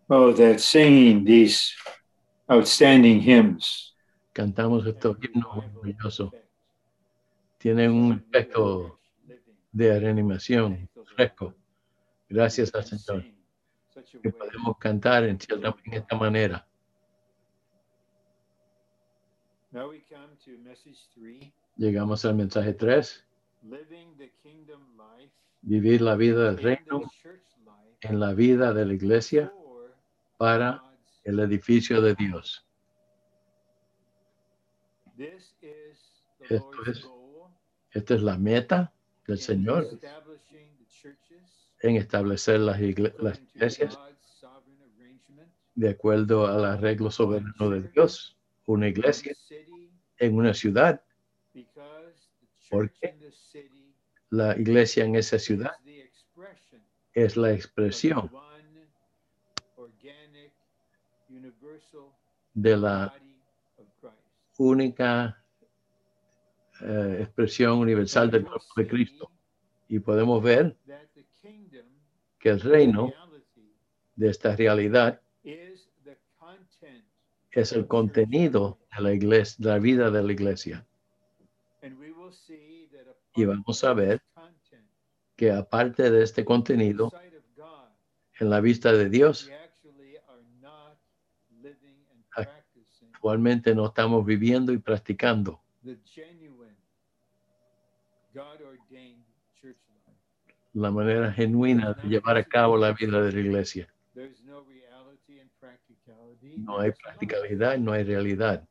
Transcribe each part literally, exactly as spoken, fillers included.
Oh, that singing these outstanding hymns. Cantamos estos himnos maravillosos. Tienen un efecto de reanimación fresco. Gracias al Señor que podemos cantar en, cierta, en esta manera. Now we come to message three. Llegamos al mensaje tres. Vivir la vida del reino en la vida de la iglesia para el edificio de Dios. Esto es, esta es la meta del Señor en establecer las, igle las iglesias de acuerdo al arreglo soberano de Dios. Una iglesia en una ciudad, porque la iglesia en esa ciudad es la expresión de la única eh, expresión universal del cuerpo de Cristo. Y podemos ver que el reino de esta realidad es el contenido de la iglesia, de la vida de la iglesia. Y vamos a ver que aparte de este contenido, en la vista de Dios, actualmente no estamos viviendo y practicando la manera genuina de llevar a cabo la vida de la iglesia. No hay practicalidad, no hay realidad.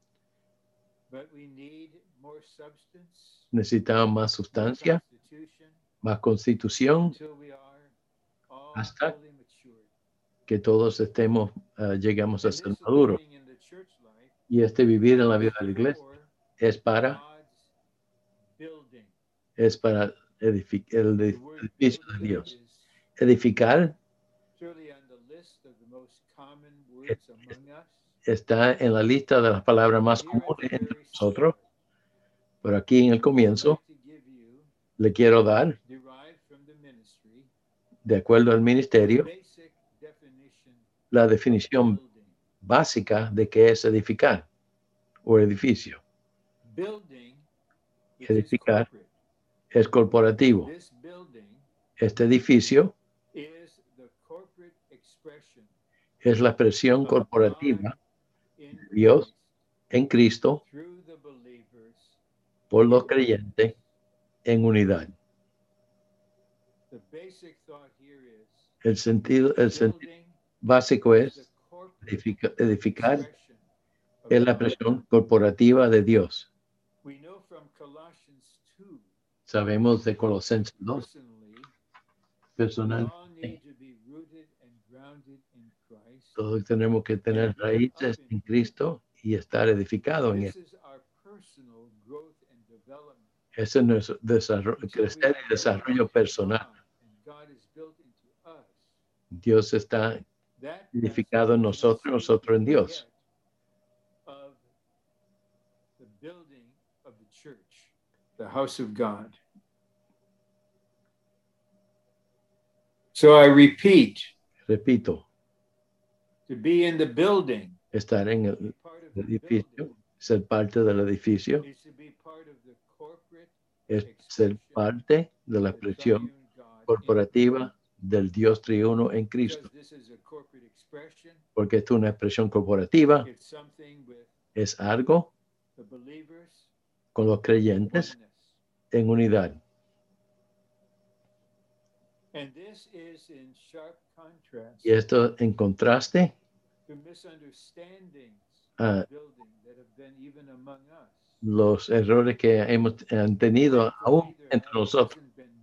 Necesitamos más sustancia, más constitución, hasta que todos estemos, uh, llegamos a ser maduros. Y este vivir en la vida de la iglesia es para, es para edificar el edificio de Dios. Edificar está en la lista de las palabras más comunes entre nosotros, pero aquí en el comienzo le quiero dar, de acuerdo al ministerio, la definición básica de qué es edificar o edificio. Edificar es corporativo. Este edificio es la expresión corporativa de Dios en Cristo por los creyentes en unidad. El sentido, el sentido básico es edifica, edificar es la expresión corporativa de Dios. Sabemos de Colosenses dos, personalmente, todos tenemos que tener raíces en Cristo y estar edificados en él. Ese es nuestro desarrollo, crecer y desarrollo personal. Dios está edificado en nosotros, nosotros en Dios. The house of God. So I repeat. Repito. To be in the building. Estar en el edificio, ser parte del edificio, es ser parte de la expresión corporativa del Dios triuno en Cristo. Porque esto es una expresión corporativa, es algo con los creyentes en unidad. Y esto en contraste a los errores que hemos han tenido aún entre nosotros.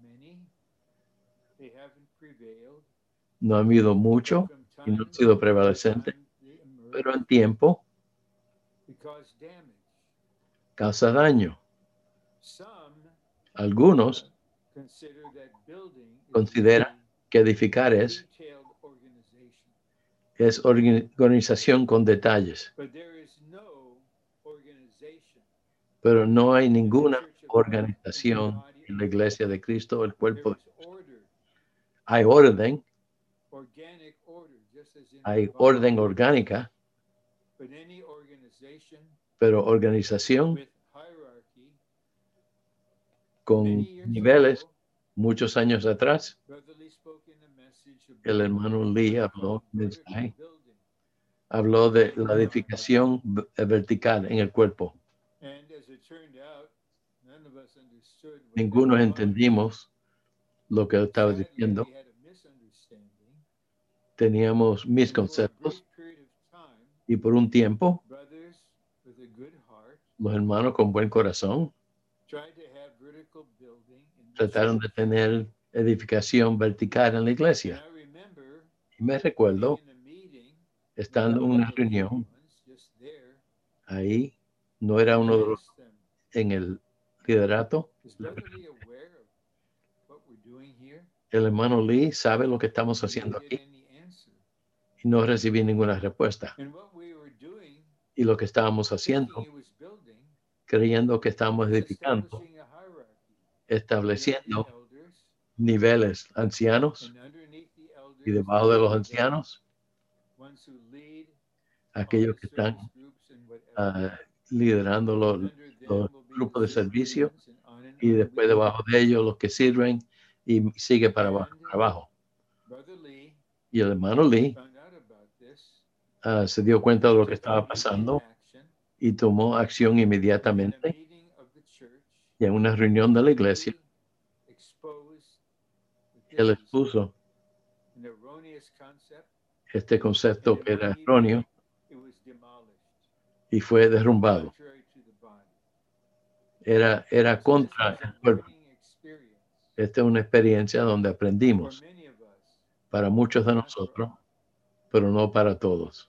No han habido mucho y no han sido prevalecentes, pero en tiempo causa daño. Algunos consideran que edificar es, es organización con detalles. Pero no hay ninguna organización en la iglesia de Cristo, el cuerpo de Cristo. Hay orden, hay orden orgánica, pero organización con niveles. Muchos años atrás, el hermano Lee habló, mensaje, habló de la edificación vertical en el cuerpo. Ninguno entendimos lo que estaba diciendo. Teníamos mis conceptos y por un tiempo los hermanos con buen corazón trataron de tener edificación vertical en la iglesia. Y me recuerdo estando en una reunión ahí, no era uno de los en el liderato. El hermano Lee sabe lo que estamos haciendo aquí. Y no recibí ninguna respuesta. Y lo que estábamos haciendo, creyendo que estábamos edificando, estableciendo niveles ancianos y debajo de los ancianos, aquellos que están uh, liderando los, los grupos de servicio y después debajo de ellos los que sirven y sigue para abajo. Para abajo. Y el hermano Lee uh, se dio cuenta de lo que estaba pasando y tomó acción inmediatamente. Y en una reunión de la iglesia, él expuso este concepto que era erróneo y fue derrumbado. Era, era contra el cuerpo. Esta es una experiencia donde aprendimos para muchos de nosotros, pero no para todos.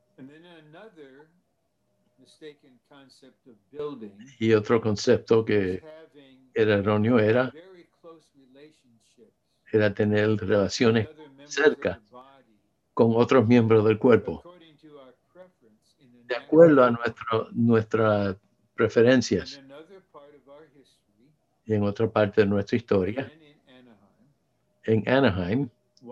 Y otro concepto que era erróneo era, era tener relaciones cerca con otros miembros del cuerpo, de acuerdo a nuestro, nuestras preferencias. Y en otra parte de nuestra historia, en Anaheim,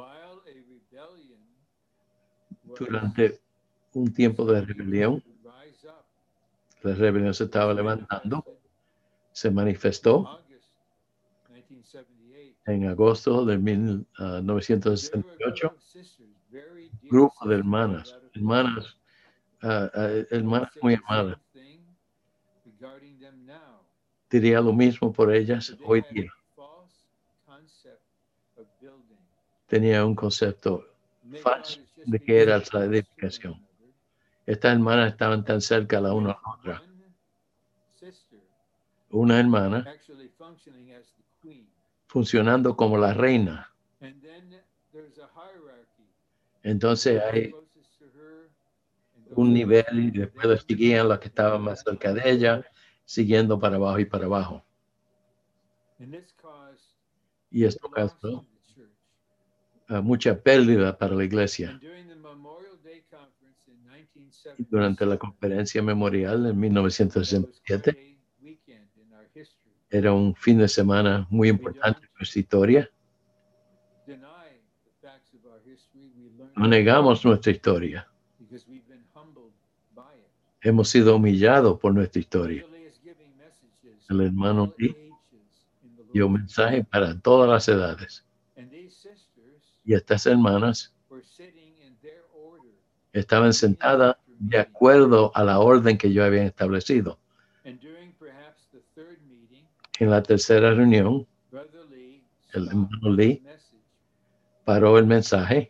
durante un tiempo de rebelión, la rebelión se estaba levantando, se manifestó en agosto de mil novecientos sesenta y ocho, grupo de hermanas, hermanas, uh, uh, hermanas muy amadas. Diría lo mismo por ellas hoy día. Tenía un concepto falso de que era la edificación. Estas hermanas estaban tan cerca la una a la otra. Una hermana funcionando como la reina. Entonces hay un nivel y después seguían las que estaban más cerca de ella, siguiendo para abajo y para abajo. Y esto causó uh, mucha pérdida para la iglesia. Y durante la conferencia memorial en mil novecientos sesenta y siete, era un fin de semana muy importante en nuestra historia. No negamos nuestra historia. Hemos sido humillados por nuestra historia. El hermano Lee dio un mensaje para todas las edades. Y estas hermanas estaban sentadas de acuerdo a la orden que yo había establecido. En la tercera reunión, el hermano Lee paró el mensaje,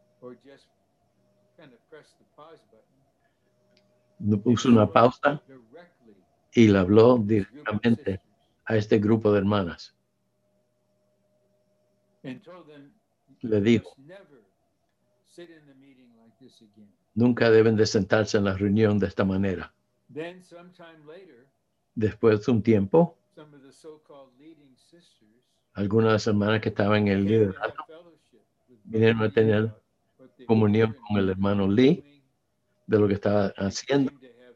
puso una pausa y le habló directamente a este grupo de hermanas. Le dijo, nunca deben de sentarse en la reunión de esta manera. Después de un tiempo, algunas de las hermanas que estaban en el liderato vinieron a tener comunión con el hermano Lee de lo que estaba haciendo.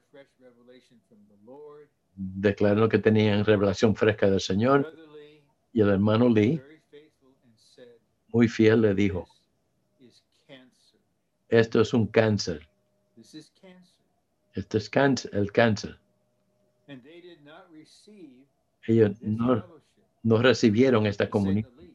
Declararon que tenían revelación fresca del Señor. Y el hermano Lee, muy fiel, le dijo, Esto es un cáncer. This is cancer. Esto es cáncer, el cáncer. And they did not receive Ellos this no, fellowship, no recibieron esta to say comunión. the least.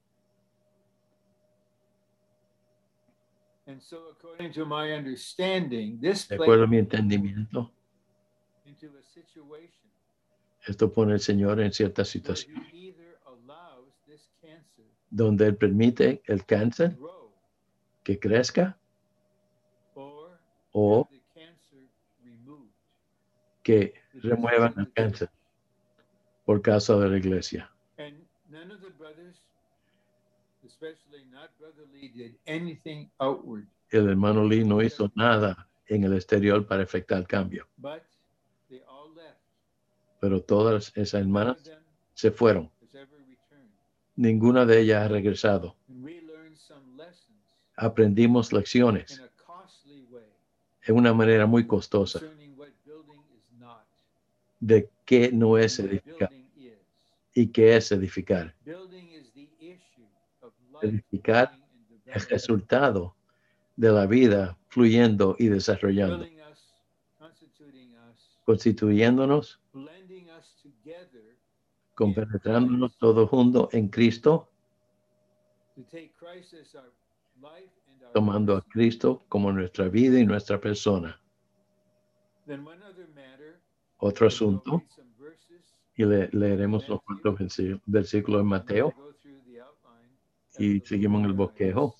And so, according to my understanding, this De plays acuerdo a mi entendimiento, into a situation esto pone al Señor en cierta where situación he either allows this cancer donde Él permite el to cáncer grow que crezca or o have the cancer removed que because remuevan of el the cáncer church. por causa de la iglesia. And none of the brothers, especially not Brother Lee, did anything outward, El hermano Lee no hizo nada en el exterior para efectuar el cambio, but they all left. pero todas esas None of hermanas them se fueron. has ever returned. Ninguna de ellas ha regresado. And we learned some lessons Aprendimos lecciones in a costly way en una manera muy costosa concerning what building is not de qué no es and what edificar building is. y qué es edificar. Building is the issue of life Edificar growing and El developing. resultado de la vida fluyendo y desarrollando, Filling us, constituting us, constituyéndonos, blending us together compenetrándonos todos juntos en Cristo, to take Christ as our life and our tomando a person. Cristo como nuestra vida y nuestra persona. Then one other matter, Otro I'll asunto, read some verses, y le, leeremos los cuantos versi- versículos en and then Mateo I go through the outline as y the seguimos en Lord el bosquejo. guides.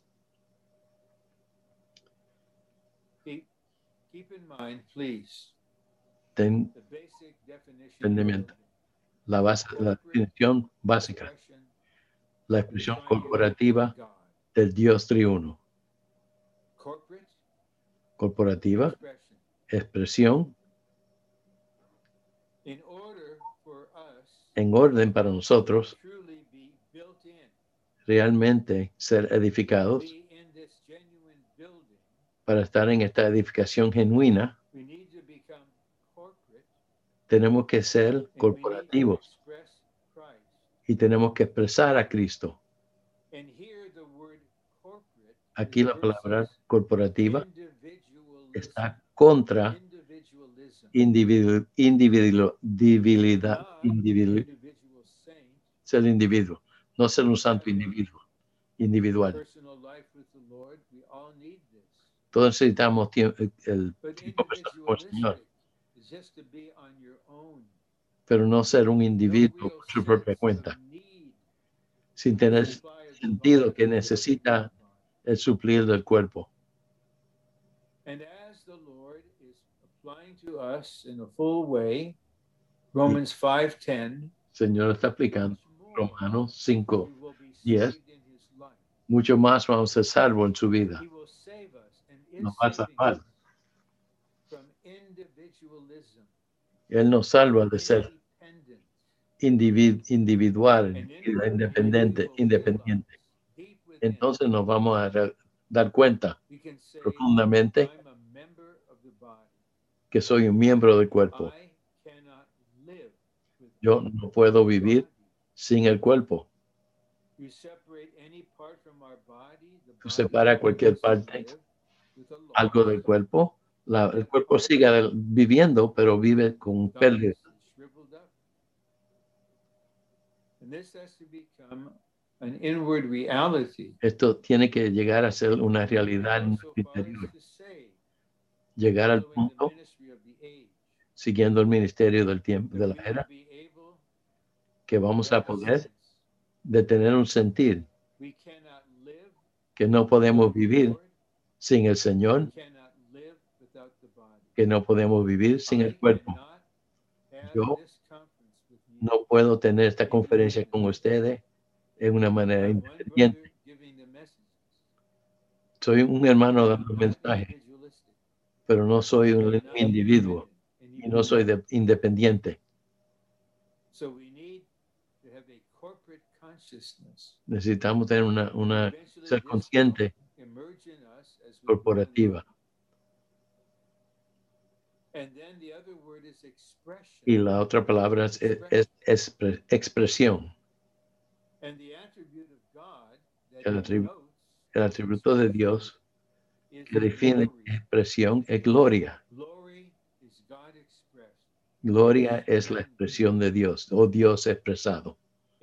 Keep, keep in mind, please, Ten the basic definition of entendimiento. building. la, base, la definición básica, Expression la of the expresión triune corporativa God. del Dios triuno. Corporate Corporativa, expression. expresión In order for us en orden para to nosotros truly be built in, realmente ser edificados, be in this genuine building, para estar en esta edificación genuina, we need to become corporate tenemos que ser and we need to corporativos express Christ. y tenemos que expresar a Cristo. And here the word corporate Aquí is la palabra versus corporativa individualism. está contra Individualism. individu, individu, divinidad, Not individu, individual saint, ser individuo, no ser un santo individuo, individual. personal life with the Lord. We all need this. Todos necesitamos tiempo, el But tiempo personal con el Señor, individualistic is just to be on your own. pero no ser un No individuo real por su propia sense cuenta, of need sin to tener supply of the sentido body que to build necesita the body. el suplir del cuerpo. And as the Lord is applying to us in a full way, Romans five ten, Señor está aplicando Romanos cinco, we will be diez. saved in his life. Mucho más vamos a ser salvos en su vida. He will save us and is Nos va a saving salvar. us from individualism, Él nos salva de ser independence, individ- individual and y inwardly independiente, we will independiente. realize deep within, Entonces nos vamos a re- dar cuenta we can say, profundamente I'm a member of the body. que soy un miembro del cuerpo. I cannot live Yo without no puedo the vivir body. sin el cuerpo. You separate any part from our body, the Tú body separa cualquier continues to parte, live with a loss. algo del cuerpo, la- el cuerpo sigue del- viviendo, pero vive con pérdida. Dies and shriveled up. And this has to become an inward reality. Esto tiene que llegar a ser una realidad en Go nuestro so far as interior. to say, Llegar al following the punto, ministry of the age, siguiendo el ministerio del tiempo, de that la we will era, be able que to vamos a have a poder sense. de tener un sentir We cannot live que no podemos without the vivir Lord. sin el We Señor, cannot live without the body. que no podemos vivir sin I el cuerpo. cannot have Yo this conference with you No puedo tener esta conferencia con ustedes en una manera without one independiente. brother giving the messages. Soy un hermano I'm dando not mensajes, individualistic. pero no soy I'm un not individuo independent, y no soy de- independiente. So we need to have a corporate consciousness. Necesitamos tener una, una Eventually ser this consciente will emerge in us as we grow in corporativa. love. And then the other word is expression. Y la otra palabra es, es- es expre- expresión. And the attribute of God that El he atribu- notes El as atributo de expression Dios que define expresión es gloria. Gloria es la expresión de Dios, o Dios expresado.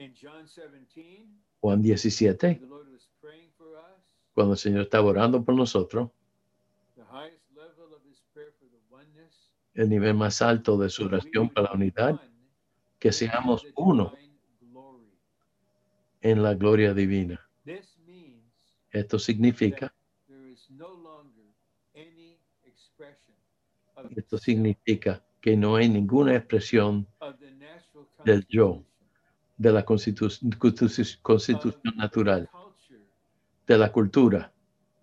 Juan diecisiete, cuando el Señor estaba orando por nosotros, el nivel más alto de su oración para la unidad, que seamos uno en la gloria divina. Esto significa, esto significa que no hay ninguna expresión del yo, de la constitu constitu constitución natural, de la cultura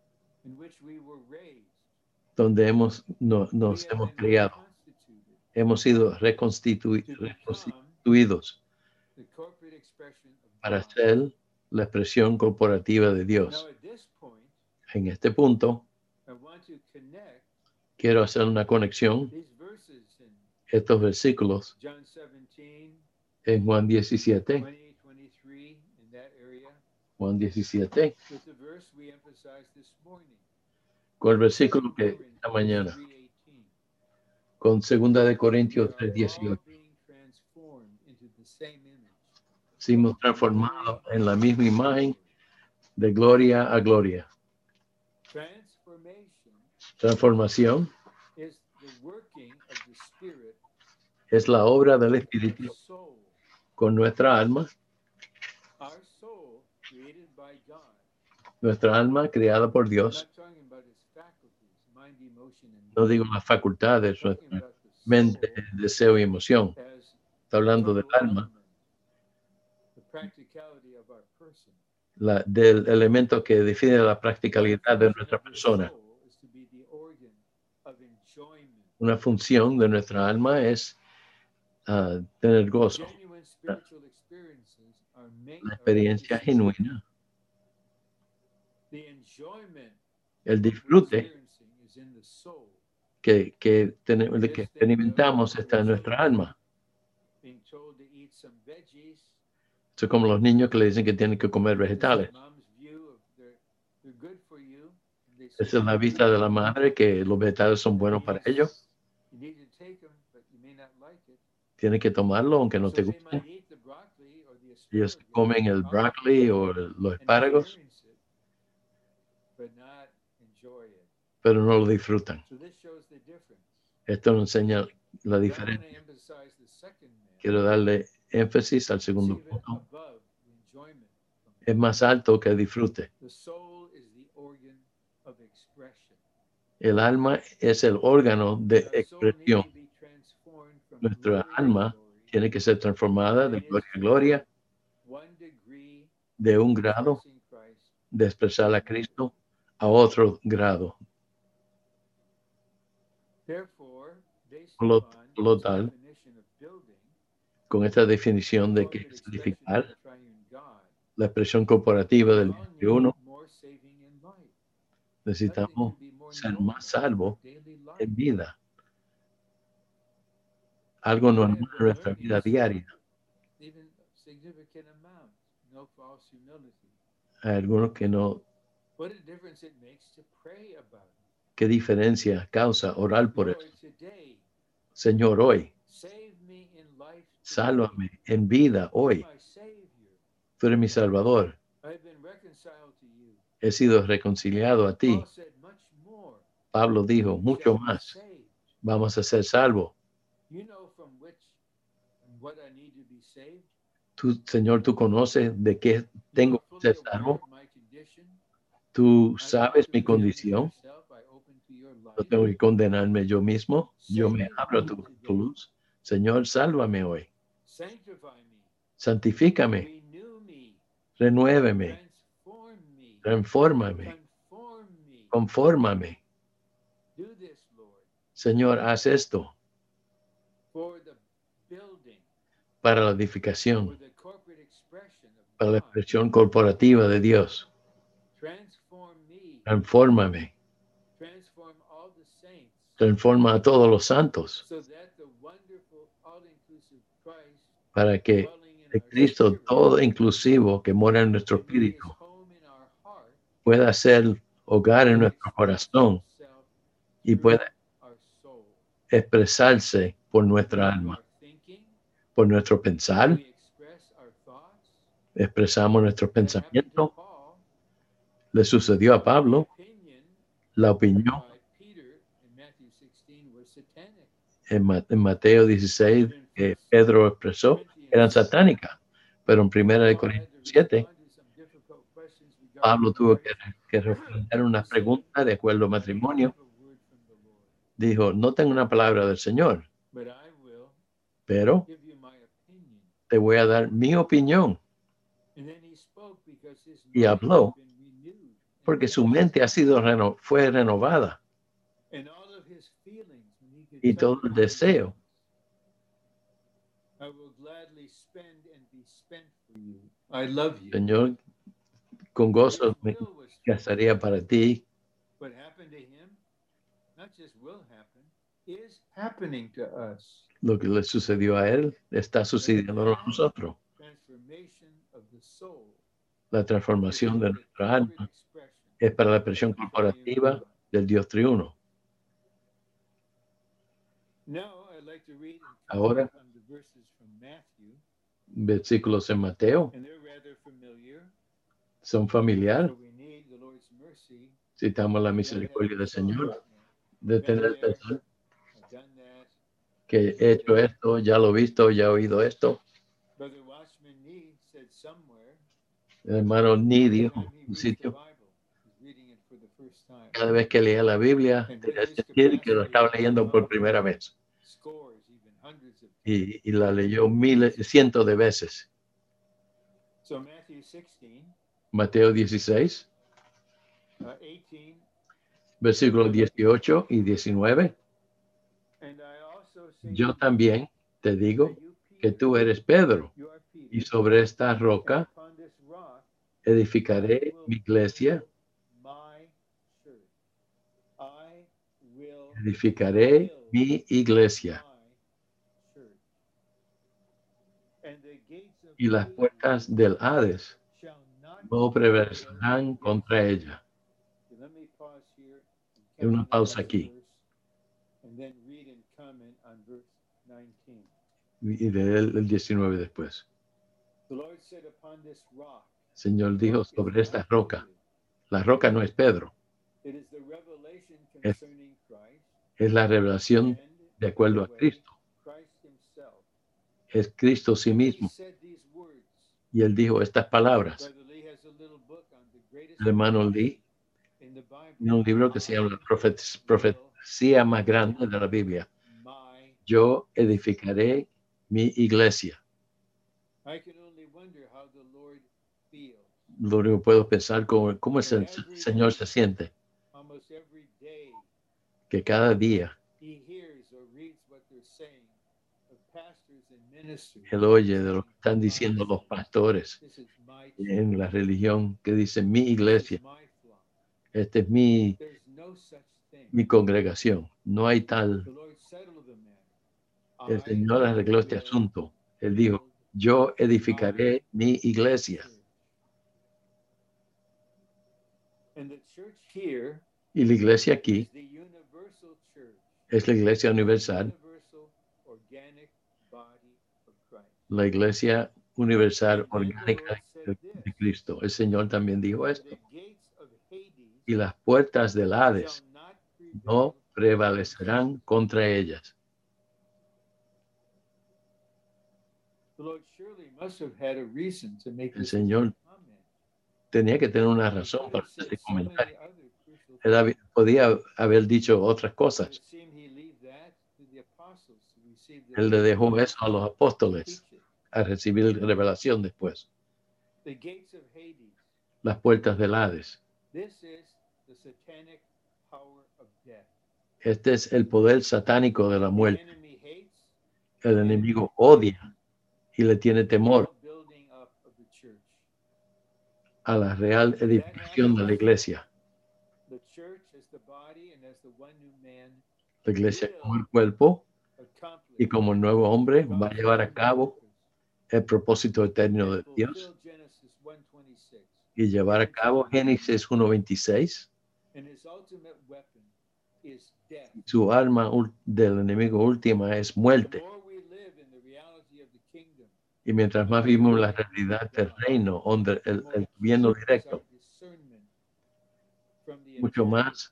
donde hemos, no, nos hemos criado. Hemos sido reconstitu reconstituidos para ser la expresión corporativa de Dios. En este punto, quiero hacer una conexión. Estos versículos en Juan diecisiete, Juan diecisiete, con el versículo que esta mañana, con segunda de Corintios tres dieciocho. Somos transformados en la misma imagen de gloria a gloria. Transformación es la obra del Espíritu con nuestra alma. Nuestra alma creada por Dios. No digo las facultades, nuestra mente, deseo y emoción. Está hablando del alma. La, del elemento que define la practicalidad de nuestra persona. Una función de nuestra alma es uh, tener gozo. La, la experiencia genuina. El disfrute que, que, tenemos, que experimentamos está en nuestra alma. Es como los niños que le dicen que tienen que comer vegetales. Esa es la vista de la madre, que los vegetales son buenos para ellos. Tienen que tomarlo aunque no te guste. Ellos comen el brócoli o los espárragos, pero no lo disfrutan. Esto nos enseña la diferencia. Quiero darle énfasis al segundo punto. Es más alto que el disfrute. El alma es el órgano de expresión. Nuestra alma tiene que ser transformada de gloria a gloria, de un grado de expresar a Cristo a otro grado. Por lo, por lo tal, con esta definición de que es edificar la expresión corporativa del uno, necesitamos ser más salvos en vida. Algo normal en nuestra vida diaria. Hay algunos que no. ¿Qué diferencia causa orar por eso? Señor, hoy, sálvame en vida hoy. Tú eres mi Salvador. He sido reconciliado a ti. Pablo dijo, mucho más. Vamos a ser salvos. Tú, Señor, tú conoces de qué tengo que ser salvo. Tú sabes mi condición. No tengo que condenarme yo mismo. Yo me abro a tu, tu luz. Señor, sálvame hoy. Santifícame. Renuéveme. Transfórmame. Confórmame. Señor, haz esto para la edificación, para la expresión corporativa de Dios. Transfórmame. Transforma a todos los santos para que el Cristo todo inclusivo que mora en nuestro espíritu pueda ser hogar en nuestro corazón y puede expresarse por nuestra alma, por nuestro pensar. Expresamos nuestros pensamientos. Le sucedió a Pablo. La opinión en, en Mateo dieciséis que Pedro expresó eran satánicas, pero en primera de Corintios siete Pablo tuvo que, que responder una pregunta de acuerdo al matrimonio. Dijo, no tengo una palabra del Señor, pero te voy a dar mi opinión. Y habló porque su mente ha sido reno, fue renovada y todo el deseo. Señor, con gozo me casaría para ti. Lo que le sucedió a él está sucediendo a nosotros. La transformación de nuestra alma es para la expresión corporativa del Dios triuno. Ahora, versículos en Mateo son familiares. Citamos la misericordia del Señor de tener pensar que he hecho esto, ya lo he visto, ya he oído esto. El hermano Ni dijo en un sitio, cada vez que leía la Biblia, tenía que sentir que lo estaba leyendo por primera vez. Y, y la leyó miles, cientos de veces. Mateo dieciséis, versículos dieciocho y diecinueve. Yo también te digo que tú eres Pedro, y sobre esta roca edificaré mi iglesia. Edificaré mi iglesia. Y las puertas del Hades no prevalecerán contra ella. Hay una pausa aquí. Y de él el diecinueve después. El Señor dijo sobre esta roca. La roca no es Pedro. Es, es la revelación de acuerdo a Cristo. Es Cristo sí mismo. Y él dijo estas palabras. El hermano Lee tiene un libro que se llama La profet- Profecía más grande de la Biblia. Yo edificaré mi iglesia. Lo único que puedo pensar cómo, cómo es el Señor se siente. Que cada día él oye de lo que están diciendo los pastores en la religión que dicen mi iglesia. Esta es mi, mi congregación. No hay tal. El Señor arregló este asunto. Él dijo, yo edificaré mi iglesia. Y la iglesia aquí es la iglesia universal. La iglesia universal orgánica de, de Cristo. El Señor también dijo esto. Y las puertas del Hades no prevalecerán contra ellas. El Señor tenía que tener una razón para este comentario. Él podía haber dicho otras cosas. Él le dejó eso a los apóstoles a recibir revelación después. Las puertas del Hades. Este es el poder satánico de la muerte. El enemigo odia y le tiene temor a la real edificación de la iglesia. La iglesia como el cuerpo y como el nuevo hombre va a llevar a cabo el propósito eterno de Dios y llevar a cabo Génesis uno veintiséis Su arma del enemigo última es muerte. Y mientras más vivimos la realidad del reino, donde el, el gobierno directo, mucho más.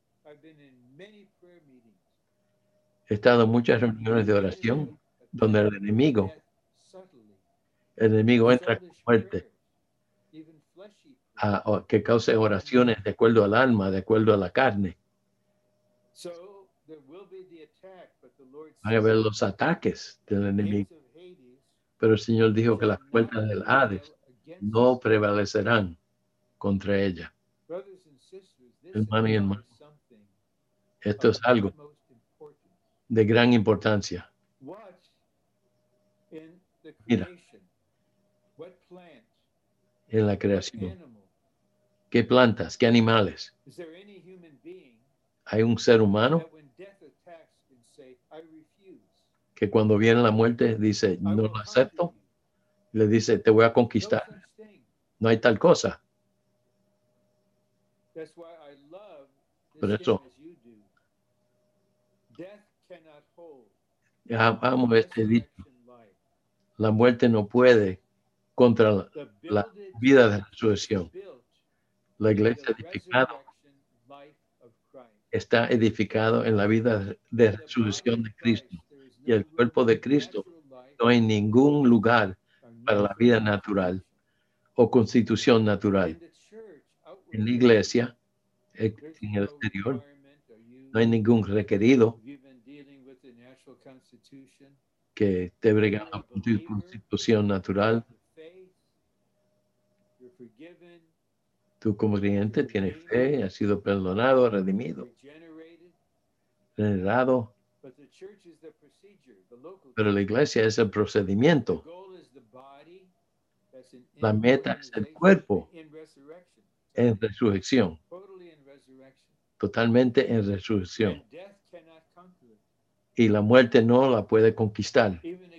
He estado en muchas reuniones de oración donde el enemigo, el enemigo entra con muerte, a, a, que cause oraciones de acuerdo al alma, de acuerdo a la carne. Van a haber los ataques del enemigo. Pero el Señor dijo que las puertas del Hades no prevalecerán contra ella. Hermano y hermano, esto es algo de gran importancia. Mira, en la creación, ¿qué plantas, qué animales? ¿Hay un ser humano que cuando viene la muerte dice, no lo acepto? Le dice, te voy a conquistar. No hay tal cosa. Por eso, amo este dicho. La muerte no puede contra la, la vida de resurrección. La iglesia edificada está edificado en la vida de resurrección de Cristo. Y el cuerpo de Cristo no hay ningún lugar para la vida natural o constitución natural. En la iglesia, en el exterior, no hay ningún requerido que esté bregando con tu constitución natural. Tú como creyente tienes fe, has sido perdonado, redimido, generado. Pero la iglesia es el procedimiento. La meta es el cuerpo en resurrección. Totalmente en resurrección. Y la muerte no la puede conquistar.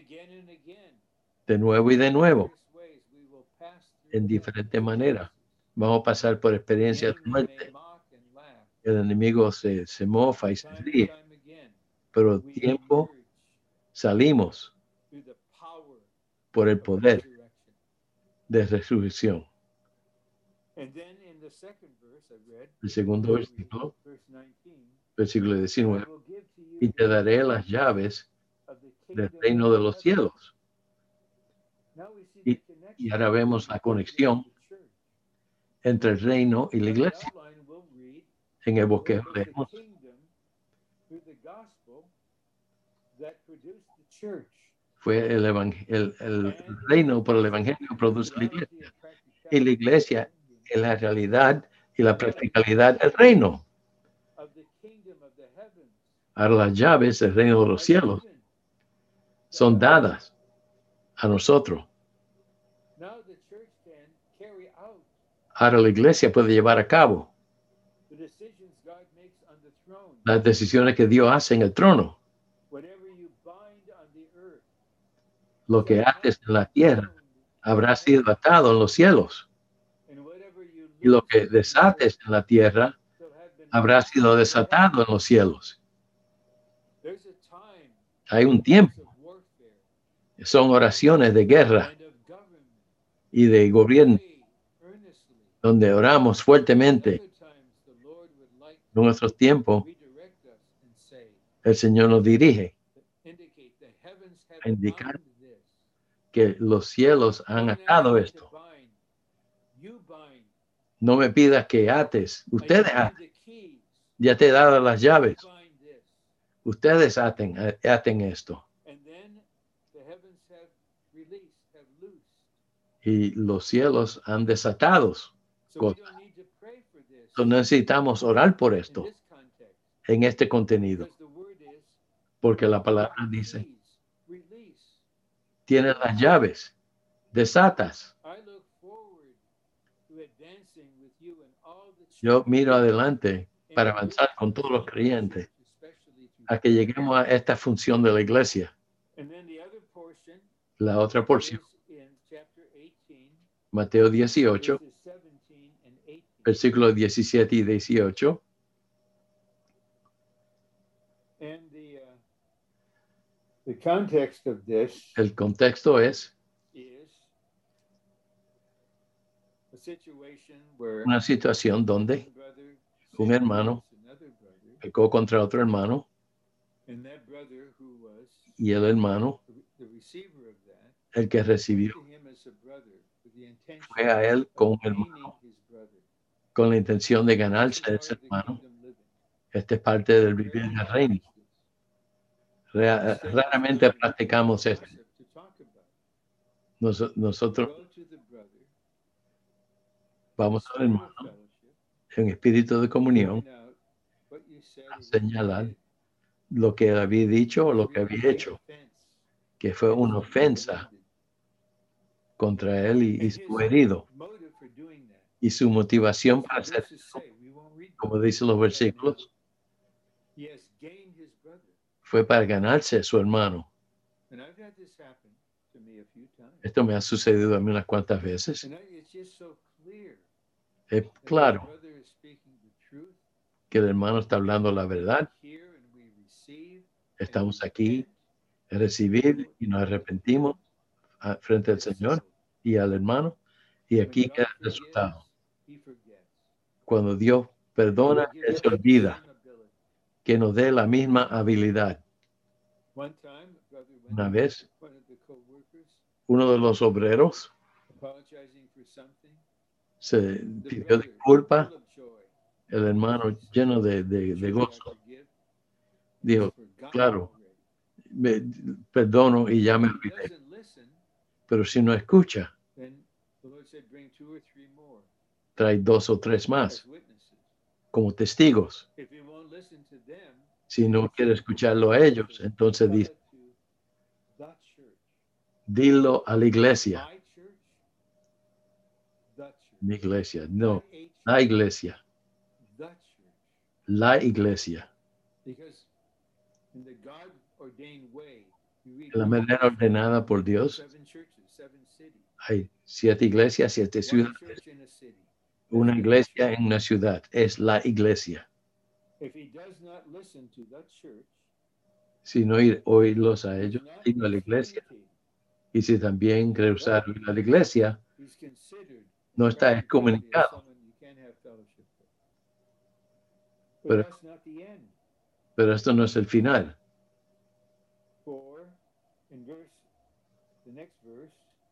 De nuevo y de nuevo. En diferentes maneras. Vamos a pasar por experiencias de muerte. El enemigo se, se mofa y se ríe. Pero tiempo salimos por el poder de resurrección. El segundo versículo, versículo diecinueve, y te daré las llaves del reino de los cielos. Y, y ahora vemos la conexión entre el reino y la iglesia. En el bosquejo leemos fue el, el, el reino por el evangelio produce la iglesia. Y la iglesia es la realidad y la practicalidad del reino. Ahora las llaves del reino de los cielos son dadas a nosotros. Ahora la iglesia puede llevar a cabo las decisiones que Dios hace en el trono. Lo que haces en la tierra habrá sido atado en los cielos. Y lo que desates en la tierra habrá sido desatado en los cielos. Hay un tiempo. Son oraciones de guerra y de gobierno, donde oramos fuertemente. En nuestros tiempos, el Señor nos dirige a indicar que los cielos han atado esto. No me pidas que ates. Ustedes aten. Ya te he dado las llaves. Ustedes aten, aten esto. Y los cielos han desatado cosas. Entonces necesitamos orar por esto en este contenido. Porque la palabra dice, tienes las llaves, desatas. Yo miro adelante para avanzar con todos los creyentes a que lleguemos a esta función de la iglesia. La otra porción, Mateo dieciocho, versículos diecisiete y dieciocho. And the, uh, the context of this El contexto es is a situation where una situación donde one brother un sinned hermano against another brother, pecó contra otro hermano and that brother who was y el hermano, the, the receiver of that, el que recibió, went to him as a brother with the intention fue a él of con un gaining hermano his brother. con la intención de This ganarse is a part ese of the hermano. kingdom living. Esta es parte del We vivir rarely del reino. practice this. Rea- Instead, it's Raramente not practicamos esto. gossip to talk about. Nos- We nosotros go to the brother, vamos al spirit of hermano fellowship, en espíritu de comunión point out what you said a or what you señalar did. lo que había dicho o lo que Really había take hecho, offense que fue una against what you ofensa wounded. contra él y, y And su his herido. motive for doing that, Y su motivación as the para hacer verses eso, say, we won't read como that. dicen los It doesn't happen. versículos, He has gained his brother. fue para ganarse a su hermano. And I've had this happen to me a few times. Esto me ha sucedido a mí unas cuantas veces. And I, it's just so clear Es that claro the brother is speaking the truth. que el hermano está hablando la verdad. We hear and we receive Estamos and we aquí repent. a recibir y nos arrepentimos a- frente al Señor y al hermano. Y When aquí God queda el forgives, resultado. he forgets. Cuando Dios perdona, He gives Él us se the olvida same ability. que nos dé la misma habilidad. One time, a brother went Una to vez, one of the co-workers uno de los obreros apologizing for something. se The pidió brother, disculpas. full of joy, El hermano, lleno de, de, de "Surely I gozo, forgive." dijo, He's forgotten claro, already. me, perdono y ya me If he olvidé. doesn't listen, Pero si no escucha, then the Lord said, bring two or three more trae dos o tres más as witnesses. como testigos. If he won't listen to them, Si no quiere escucharlo a ellos, entonces tell dice, it to the church. dilo a la iglesia. My church, the church. Mi iglesia, no, Not a church, la iglesia, the church. la iglesia. Because in the God-ordained way, you read De la manera ordenada por Dios, seven churches, seven cities. hay siete iglesias, siete One ciudades. church in a city. Una That's the iglesia church. en una ciudad es la iglesia. If he does not listen to the church, Si no ir, oírlos a he's ellos, not ir a la iglesia. excommunicated. Y si también rehusar ir a la iglesia, He's considered no está practically as excomunicado. someone you can't have fellowship with. But Pero, that's not the end. pero esto no es el final. For in verse, the next verse,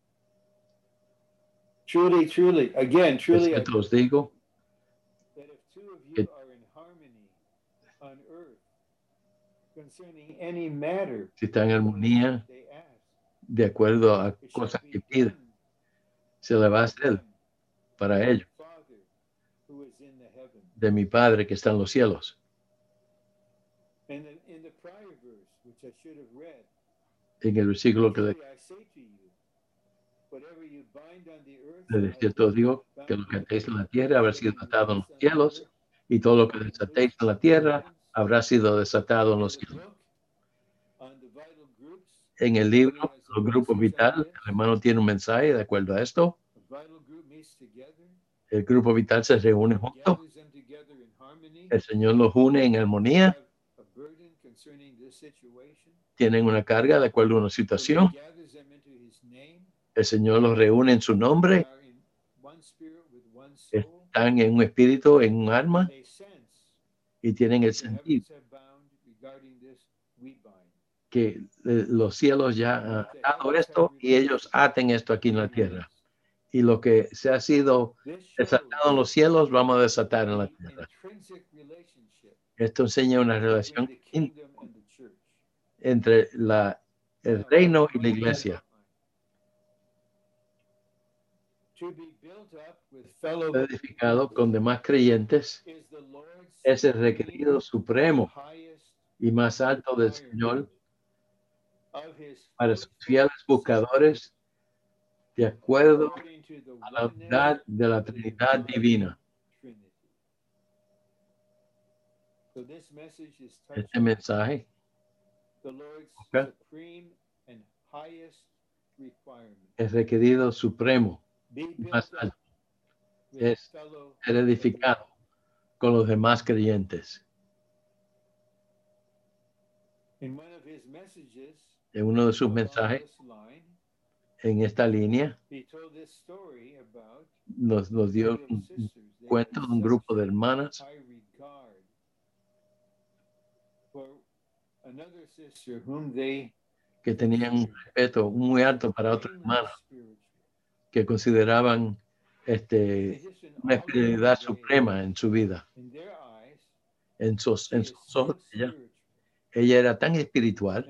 truly, truly, again, De truly, I cierto os digo that if two of you que- are in harmony on earth concerning any matter si está en armonía, they ask, de acuerdo a it shall cosas be que piden, done se le va a by hacer them para by ellos, the Father who is in the heaven. de mi Padre que está en los cielos. And in, in the prior verse, which I should have read, En el versículo que le, truly I say to you, whatever you bind on the earth le shall decía, os digo be que lo que bound atéis en on la earth, tierra habrá whatever sido you atado en los loose on the cielos, earth y todo lo que shall be desatéis en la loosed in tierra heavens. habrá sido desatado en In los the cielos. book on the vital groups, En el the libro, brother has a los grupos message on vital, this. el hermano tiene un mensaje de acuerdo a esto. A vital group meets together. El grupo vital se reúne juntos. Gathers them together in harmony. El Señor los une en They armonía. have a burden concerning this situation. Tienen una carga de acuerdo a una The Lord situación. gathers them into his name. El Señor los reúne en su They nombre. are in one spirit with one soul. Están en un espíritu, en un alma, They sense y tienen el the sentido heavens have bound regarding this, we bind. que eh, los cielos ya han atado esto y ellos aten esto aquí en la tierra. Y lo que se ha sido This shows desatado en los cielos, vamos a desatar en la the tierra. intrinsic relationship Esto enseña una between relación the in- kingdom and the church. entre la, el reino y la iglesia. To be built up with fellow Edificado con demás creyentes is the Lord's es el requerido supremo highest y más alto del Señor of his para sus faithful fieles buscadores, de acuerdo according to the a la oneness unidad de la of the Trinidad divine divina. Trinity. So this message is Este touching mensaje the Lord's Okay. supreme and highest requirement. es requerido supremo Be y built más up alto. es ser edificado con los demás creyentes. En uno de sus mensajes, en esta línea, nos, nos dio un, un cuento de un grupo de hermanas que tenían un respeto muy alto para otra hermana, que consideraban este, una espiritualidad suprema en su vida. En sus, en sus ojos, ella, ella era tan espiritual,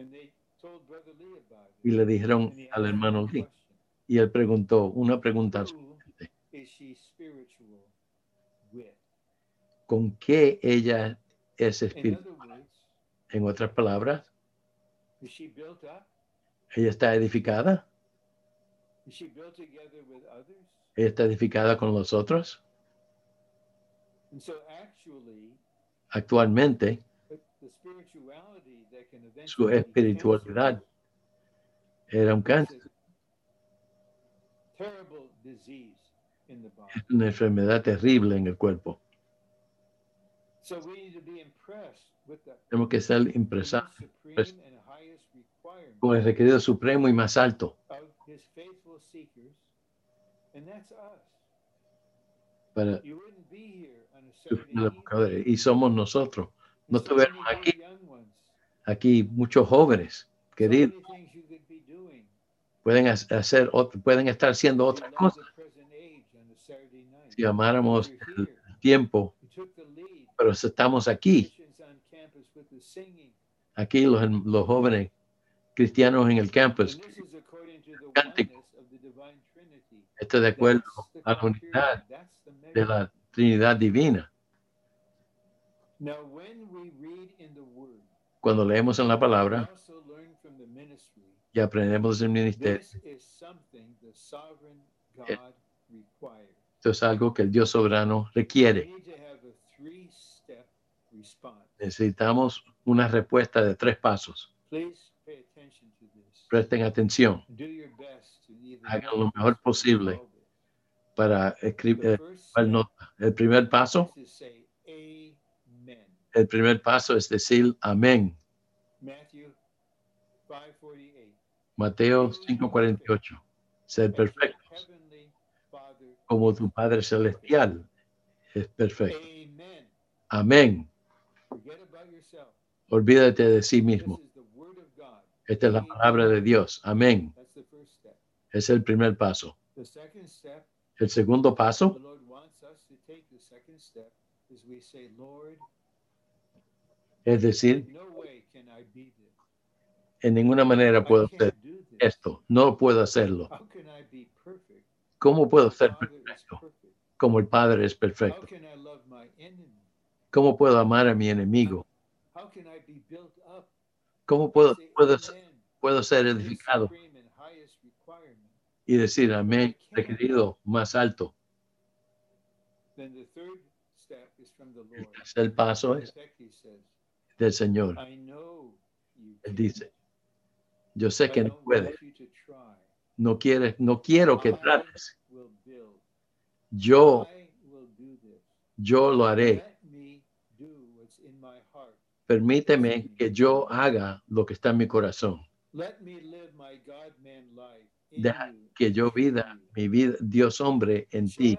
y le dijeron al hermano Lee, y él preguntó una pregunta: ¿con qué ella es espiritual? En otras palabras, ¿ella está edificada? ¿Ella está edificada con los otros? Actualmente, su espiritualidad era un cáncer. Es una enfermedad terrible en el cuerpo. Tenemos que ser impresados con el requerido supremo y más alto. Para, y somos nosotros. No estuviéramos aquí. Aquí muchos jóvenes queridos pueden hacer, pueden estar haciendo otras cosas. Si amáramos el tiempo, pero estamos aquí. Aquí los, los jóvenes cristianos en el campus. Cántico. Esto es de acuerdo a la unidad de la Trinidad Divina. Cuando leemos en la palabra y aprendemos del ministerio, esto es algo que el Dios soberano requiere. Necesitamos una respuesta de tres pasos. Presten atención. Hagan lo mejor posible para escribir eh, nota. El primer paso, el primer paso es decir amén. Mateo cinco cuarenta y ocho. Ser perfectos como tu Padre Celestial es perfecto. Amén. Olvídate de sí mismo. Esta es la palabra de Dios. Amén. Es el primer paso. El segundo paso es decir, en ninguna manera puedo hacer esto. No puedo hacerlo. ¿Cómo puedo ser perfecto? Como el Padre es perfecto. ¿Cómo puedo amar a mi enemigo? ¿Cómo puedo, puedo, puedo ser edificado? Y decir amén, requerido más alto. El tercer paso es del Señor. Él dice, yo sé que no puedes. No quieres, no quiero que trates. Yo, yo lo haré. Permíteme que yo haga lo que está en mi corazón. Deja que yo vida mi vida, Dios hombre, en ti.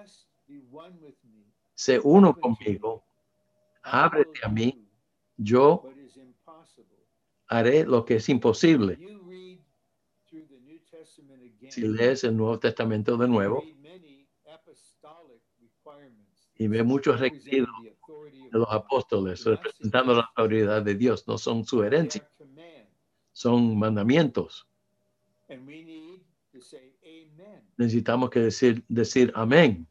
Sé uno conmigo. Ábrete a mí. Yo haré lo que es imposible. Si lees el Nuevo Testamento de nuevo y ve muchos requisitos de los apóstoles representando la autoridad de Dios, no son sugerencias, son mandamientos. Necesitamos que decir, decir amén,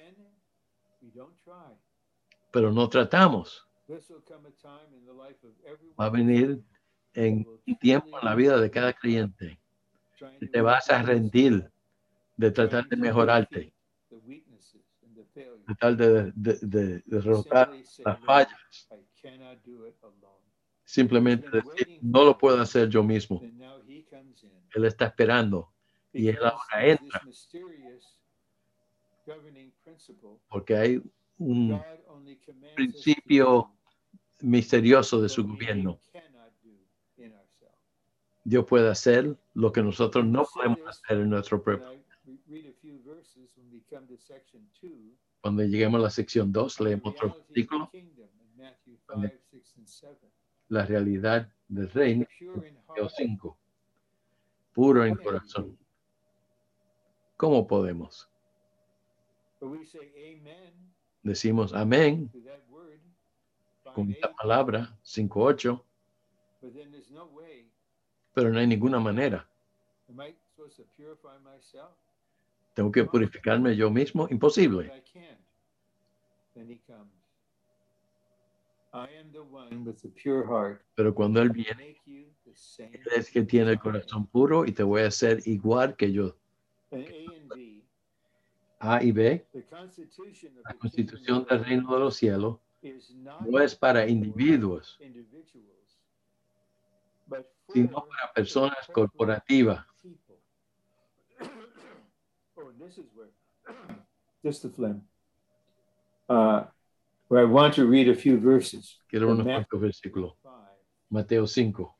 pero no tratamos. Va a venir en un tiempo en la vida de cada creyente. Te vas a rendir de tratar de mejorarte, tratar de, de, de derrotar las fallas. Simplemente decir, no lo puedo hacer yo mismo. Él está esperando y él ahora entra porque hay un principio misterioso de su gobierno. Dios puede hacer lo que nosotros no podemos hacer en nuestro propio. Cuando lleguemos a la sección dos, leemos otro artículo. La realidad del reino, Mateo cinco. Puro en corazón. ¿Cómo podemos? Decimos amén con esta palabra, cinco ocho, pero no hay ninguna manera. ¿Tengo que purificarme yo mismo? Imposible. Pero cuando Él viene, Él es que tiene el corazón puro y te voy a hacer igual que yo. A y B, la constitución del reino de los cielos no es para individuos, sino para personas corporativas. Just the flame. Uh, where I want to read a few verses. Quiero unos cuantos versículos. Mateo cinco.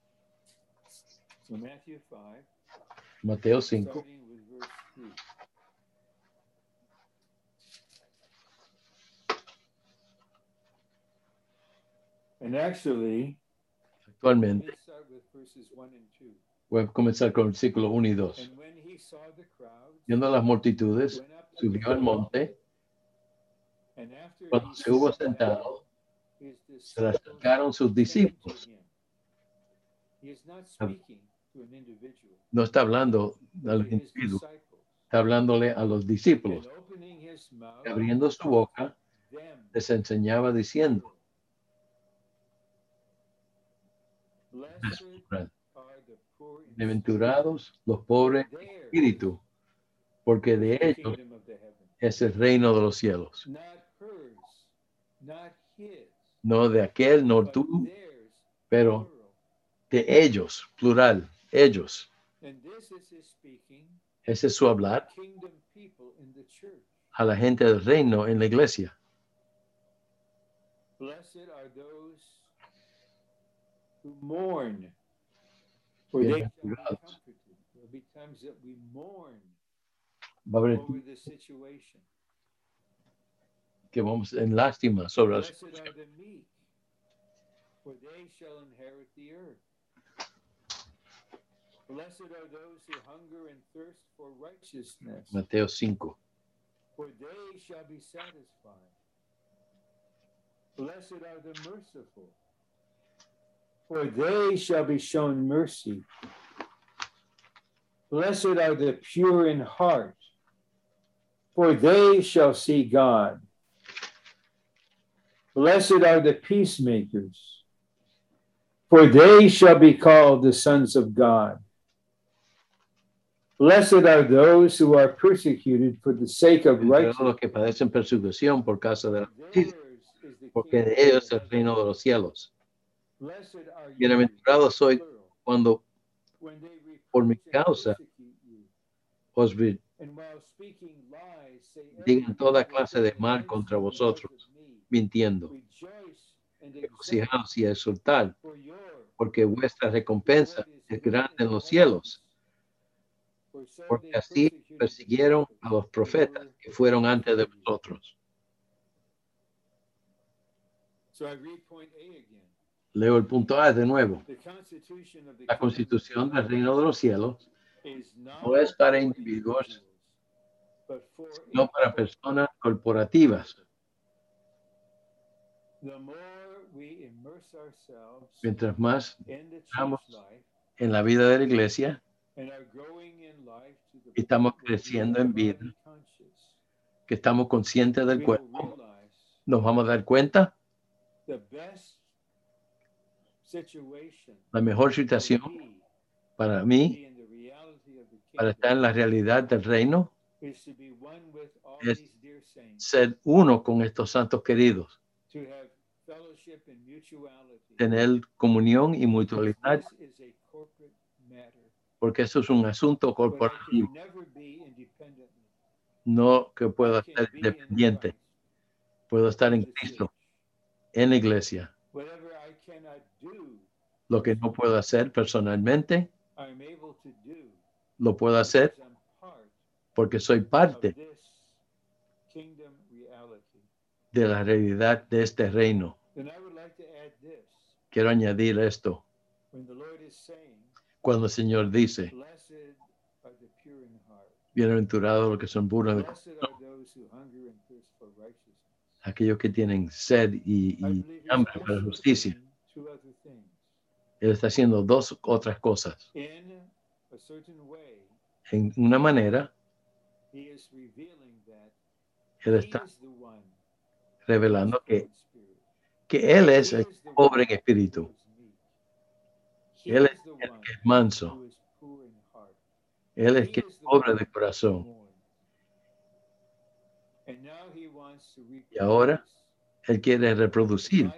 So Matthew five. Mateo cinco. Starting with verse three. And actually, Actualmente, let's start with verses one and two. voy a comenzar con el versículo uno y dos. And when he saw the crowds, Viendo las multitudes, went up to subió al monte. and after Cuando he se hubo sat down, sentado, his se le disciples acercaron sus came to discípulos. him. He is not speaking to an individual, No está hablando but al to his individuo, disciples. está hablándole a los discípulos. And opening his mouth, Y abriendo su boca, them les enseñaba diciendo, blessed are the poor in bienaventurados los pobres spirit, en theirs espíritu, porque de is the ellos kingdom of the heaven. es el reino de los cielos. Not hers, not his, No de aquel, no but tú, theirs, pero plural. de ellos, plural, ellos. And this is his speaking Ese es su hablar kingdom people in the church. a la gente del reino en la iglesia. Blessed are those who mourn, for they shall be Bienaventurados. comforted. There will be times that we mourn Va a haber over the situation. que vamos en lástima sobre la Blessed situación. are the meek, for they shall inherit the earth. Blessed are those who hunger and thirst for righteousness, Mateo cinco. for they shall be satisfied. Blessed are the merciful, for they shall be shown mercy. Blessed are the pure in heart, for they shall see God. Blessed are the peacemakers, for they shall be called the sons of God. Blessed are those who are persecuted for the sake of Bienaventurados righteousness. los que padecen persecución por causa de la Theirs justicia, is the porque de kingdom ellos es of el reino de los cielos. Blessed are you, Bienaventurados soy plural, cuando when they por mi reproach and causa persecute you, os vi- and while speaking lies, say digan every toda evil clase de thing mal against contra you because vosotros, of me. mintiendo. Rejoice and exult, Regocijaos y exultad, for your porque vuestra recompensa reward is es great grande in en los the cielos, heavens. For so porque they así persecuted the persiguieron a los prophets profetas who were que fueron antes de before you. vosotros. So I read point A again. Leo el punto A de nuevo. The constitution of the La kingdom constitución del reino de los cielos is not no es para for individuos, individuals, but for no a para corporate. personas corporativas. The more we immerse ourselves Mientras más in the Vamos. church life en la vida de la iglesia, and are growing in life to the estamos point where we creciendo are en vida, body conscious, que estamos conscientes del we will cuerpo, realize nos vamos a dar cuenta the best situation la mejor for situación me para to mí, be in the reality of the para estar en kingdom la realidad del reino, is to be one with all es these dear saints, ser uno con estos santos queridos, to have fellowship and mutuality. tener comunión y Because mutualidad, this is a corporate matter, porque eso es un asunto but it corporativo. can never be independently. No que puedo estar independiente. Puedo estar en Cristo, en la iglesia. Lo que no puedo hacer personalmente, lo puedo hacer porque soy parte de la realidad de este reino. Quiero añadir esto. Cuando el Señor dice, bienaventurados los que son puros de corazón, aquellos que tienen sed y, y hambre para justicia. Él está haciendo dos otras cosas. En una manera, Él está revelando que, que Él es el pobre en espíritu. Él es el que es manso. Él es que es pobre de corazón. Y ahora Él quiere reproducir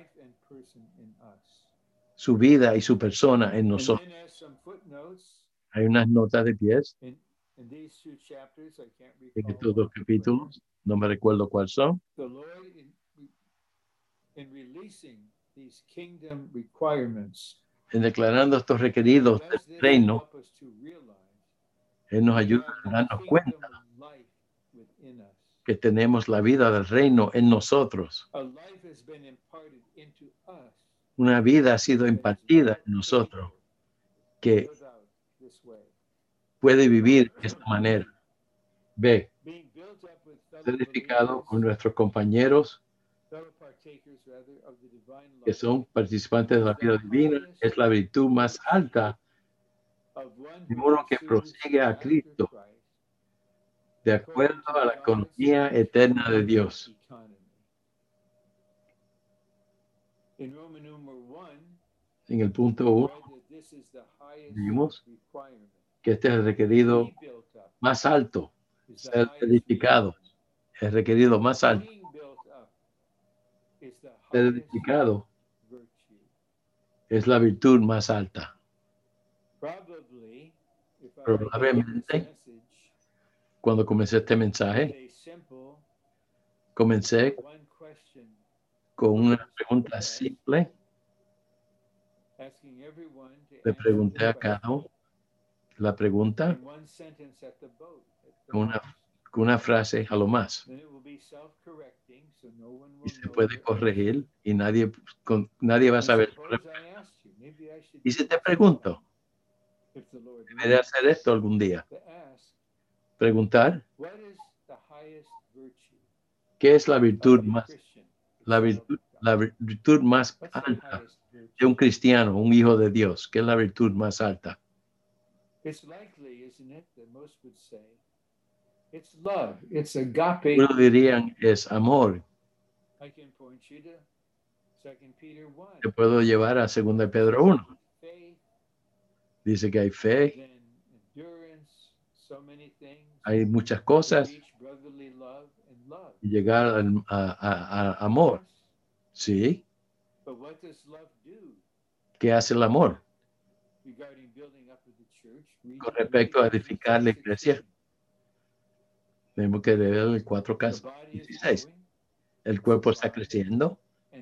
su vida y su persona en nosotros. Hay unas notas de pies en estos dos capítulos. No me recuerdo cuáles son. En declarando estos requeridos del reino, Él nos ayuda a darnos cuenta que tenemos la vida del reino en nosotros. Una vida ha sido impartida en nosotros que puede vivir de esta manera. Ve, edificado con nuestros compañeros que son participantes de la vida divina, es la virtud más alta de uno que prosigue a Cristo de acuerdo a la economía eterna de Dios. En el punto uno, vimos que este es el requerido más alto, ser edificado, el requerido más alto. Ser edificado es la virtud más alta. Probablemente, cuando comencé este mensaje, comencé con una pregunta simple. Le pregunté a cada uno la pregunta con una, con una frase a lo más. Y se puede corregir y nadie, con, nadie va a saber. Y si te pregunto, ¿debería hacer esto algún día? Preguntar, ¿qué es la virtud más, la virtud, la virtud más alta de un cristiano, un hijo de Dios? ¿Qué es la virtud más alta? Uno dirían es amor. Te puedo llevar a segunda de Pedro uno. Dice que hay fe, hay muchas cosas, y llegar al, a, a, a amor. Sí. ¿Qué hace el amor? Con respecto a edificar la iglesia, tenemos que leer el cuatro dieciséis. El cuerpo está creciendo.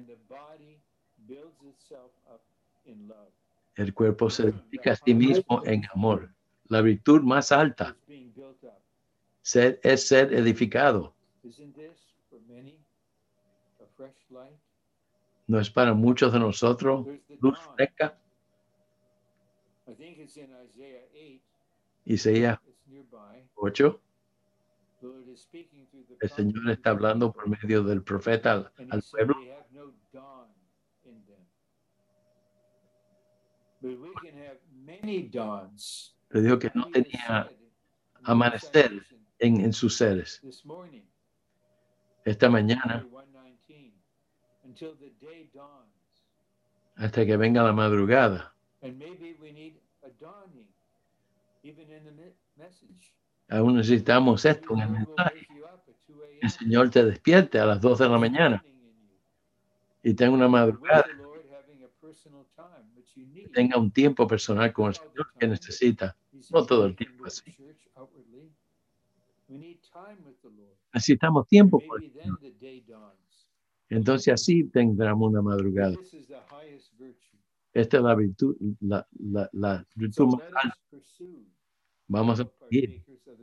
El cuerpo se edifica a sí mismo en amor. La virtud más alta ser, es ser edificado. ¿No es para muchos de nosotros luz fresca? Isaías ocho. El Señor está hablando por medio del profeta al, al pueblo. Le dijo que no tenía amanecer en, en sus seres. Esta mañana, hasta que venga la madrugada. Aún necesitamos esto en el mensaje. El Señor te despierte a las dos de la mañana y tenga una madrugada. Que tenga un tiempo personal con el Señor que necesita. No todo el tiempo así. Necesitamos tiempo con el Señor. Entonces así tendremos una madrugada. Esta es la virtud, la, la, la virtud más alta. Vamos a seguir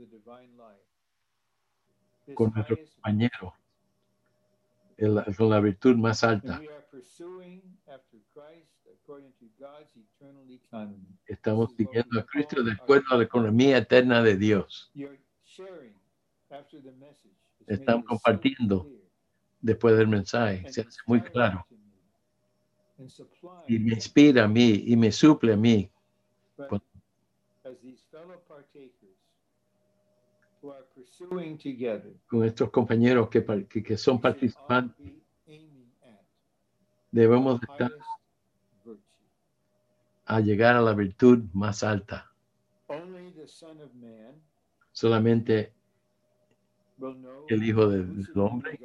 con nuestro compañero en la, con la virtud más alta. Estamos siguiendo a Cristo de acuerdo a la economía eterna de Dios. Estamos compartiendo después del mensaje. Se hace muy claro. Y me inspira a mí y me suple a mí. Con estos compañeros que, que, que son participantes, debemos estar a llegar a la virtud más alta. Solamente el Hijo del Hombre.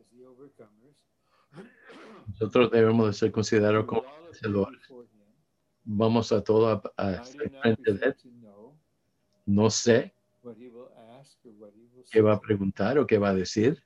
Nosotros debemos de ser considerados como vencedores. Vamos a todo a, a estar frente de él. No sé qué va a preguntar o qué va a decir.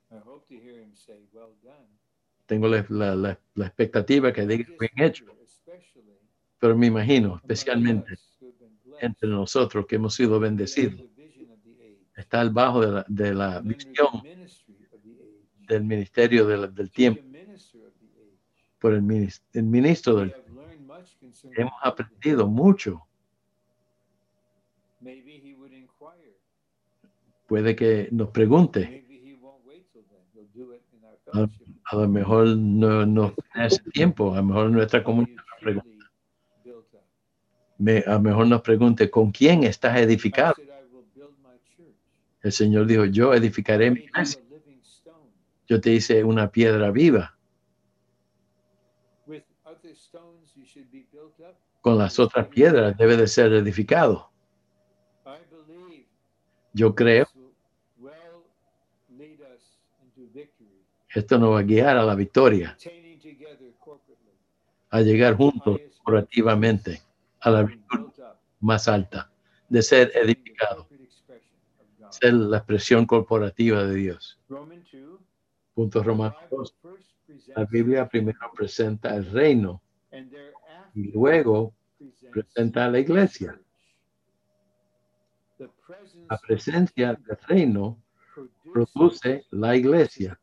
Tengo la, la, la, la expectativa que diga bien hecho. Pero me imagino, especialmente entre nosotros que hemos sido bendecidos, está al bajo de la, de la visión del ministerio de la, del tiempo, por el ministro, el ministro del tiempo. Hemos aprendido mucho. Puede que nos pregunte. A, a lo mejor no, no tiene ese tiempo, a lo mejor nuestra comunidad nos pregunta. Me, a lo mejor nos pregunte, ¿con quién estás edificado? El Señor dijo, yo edificaré mi iglesia. Yo te hice una piedra viva. Con las otras piedras debe de ser edificado. Yo creo esto nos va a guiar a la victoria, a llegar juntos corporativamente a la virtud más alta, de ser edificado, ser la expresión corporativa de Dios. Punto Romanos dos. La Biblia primero presenta el reino y luego presenta a la iglesia. La presencia del reino produce la iglesia.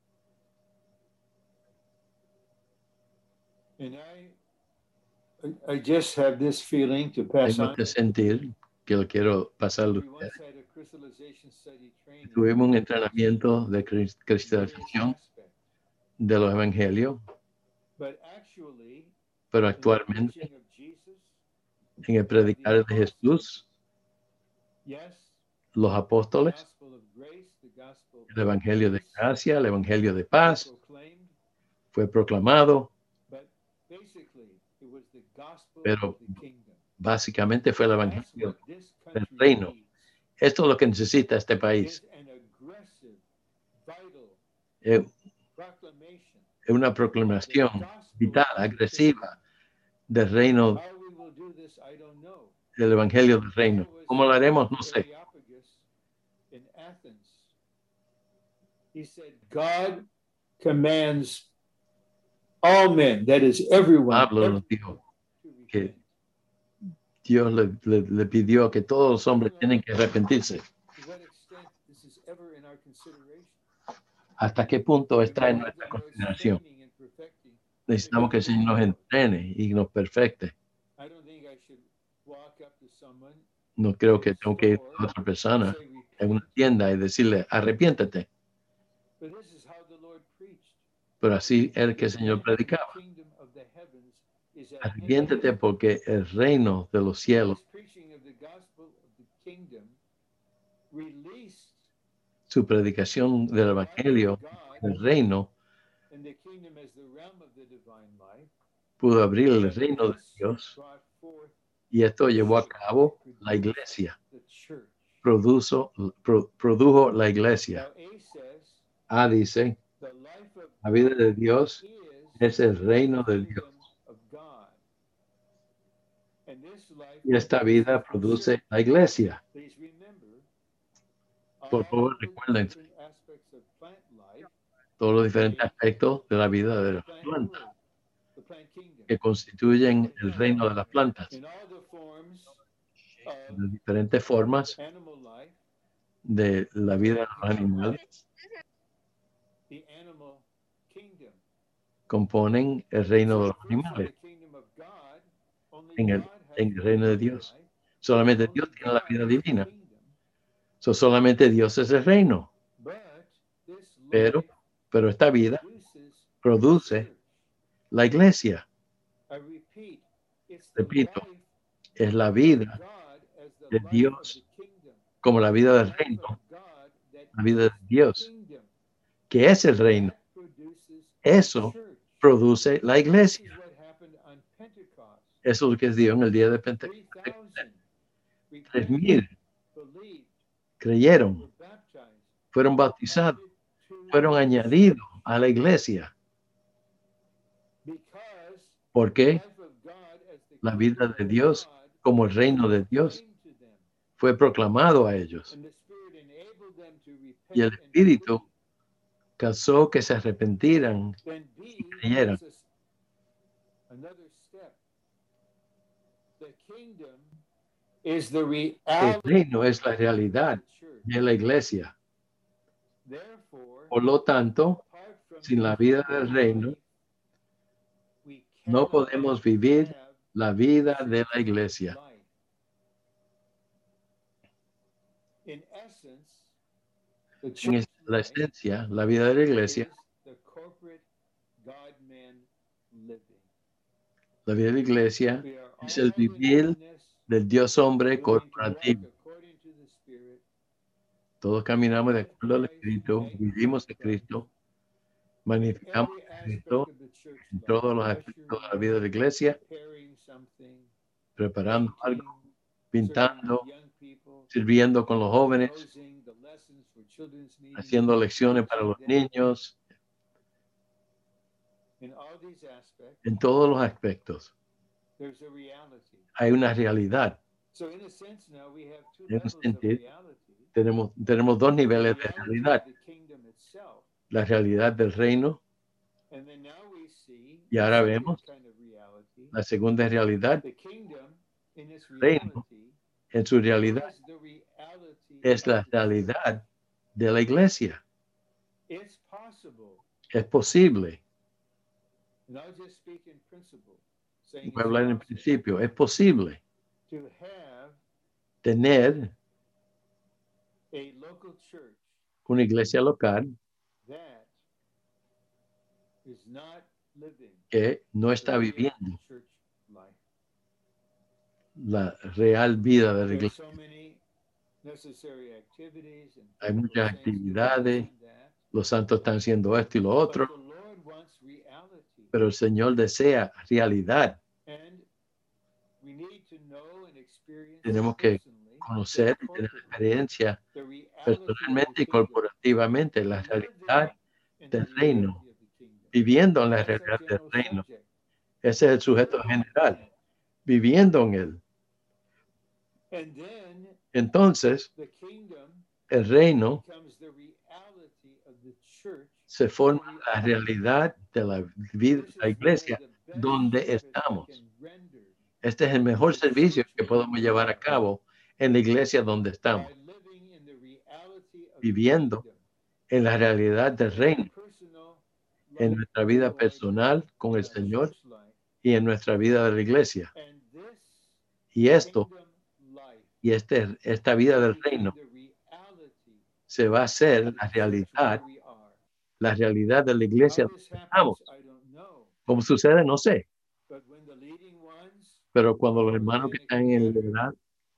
I just have this feeling to pass Tengo on. que sentir que lo quiero pasarlo a ustedes. Tuvimos un entrenamiento de cristalización de los evangelios, pero actualmente en el predicar de Jesús, los apóstoles, el evangelio de gracia, el evangelio de paz, fue proclamado, pero básicamente fue el evangelio del reino. Esto es lo que necesita este país. Es una proclamación vital, agresiva del reino, del evangelio del reino. ¿Cómo lo haremos? No sé. God commands all men, that is everyone. Pablo nos dijo que Dios le, le, le pidió que todos los hombres tienen que arrepentirse. ¿Hasta qué punto está en nuestra consideración? Necesitamos que el Señor nos entrene y nos perfecte. No creo que tengo que ir a otra persona en una tienda y decirle, arrepiéntete. Pero así es el que el Señor predicaba. Arrepiéntete porque el reino de los cielos, su predicación del evangelio, el reino, pudo abrir el reino de Dios y esto llevó a cabo la iglesia. Produjo, pro, produjo la iglesia. A dice, la vida de Dios es el reino de Dios. Y esta vida produce la iglesia. Por favor, recuerden todos los diferentes aspectos de la vida de las plantas que constituyen el reino de las plantas, de diferentes formas de la vida de los animales componen el reino de los animales. En el, en el reino de Dios, solamente Dios tiene la vida divina. So, solamente Dios es el reino. Pero, pero esta vida produce la iglesia. Repito, es la vida de Dios como la vida del reino, la vida de Dios, que es el reino. Eso produce la iglesia. Eso es lo que dio en el día de Pentecostés. Tres mil creyeron, fueron bautizados, fueron añadidos a la iglesia. Porque la vida de Dios como el reino de Dios fue proclamado a ellos. Y el Espíritu causó que se arrepintieran y creyeran. El reino es la realidad de la iglesia. Por lo tanto, sin la vida del reino, no podemos vivir la vida de la iglesia. En la esencia, la vida de la iglesia, la vida de la iglesia es el vivir del Dios hombre corporativo. Todos caminamos de acuerdo al Espíritu, vivimos de Cristo, magnificamos a Cristo en todos los aspectos de la vida de la iglesia, preparando algo, pintando, sirviendo con los jóvenes, haciendo lecciones para los niños, en todos los aspectos. Hay una realidad. En un sentido, tenemos, tenemos dos niveles de realidad. La realidad del reino, y ahora vemos la segunda realidad. El reino, en su realidad, es la realidad de la iglesia. Es posible. Voy a hablar en principio. Es posible tener una iglesia local que no está viviendo la real vida de la iglesia. Hay muchas actividades, los santos están haciendo esto y lo otro, pero el Señor desea realidad. Tenemos que conocer y tener experiencia personalmente y corporativamente la realidad del reino, viviendo en la realidad del reino. Ese es el sujeto general, viviendo en él. Entonces, el reino se forma la realidad de la vida de la iglesia donde estamos. Este es el mejor servicio que podemos llevar a cabo en la iglesia donde estamos, viviendo en la realidad del reino, en nuestra vida personal con el Señor y en nuestra vida de la iglesia. Y esto, y este, esta vida del reino se va a hacer la realidad, la realidad de la iglesia donde estamos. ¿Cómo sucede? No sé. Pero cuando los hermanos que están en el liderazgo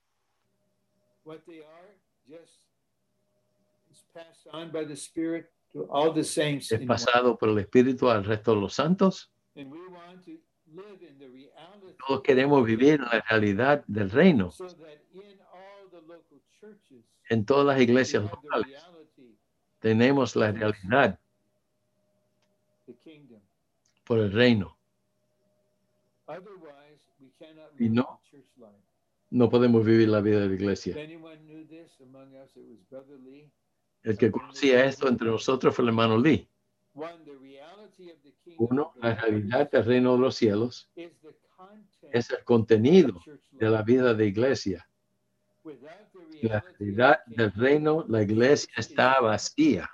es pasado por el Espíritu al resto de los santos, todos queremos vivir en la realidad del reino. En todas las iglesias locales tenemos la realidad por el reino. Y no, no podemos vivir la vida de la iglesia. El que conocía esto entre nosotros fue el hermano Lee. Uno, la realidad del reino de los cielos es el contenido de la vida de iglesia. La realidad del reino, la iglesia está vacía.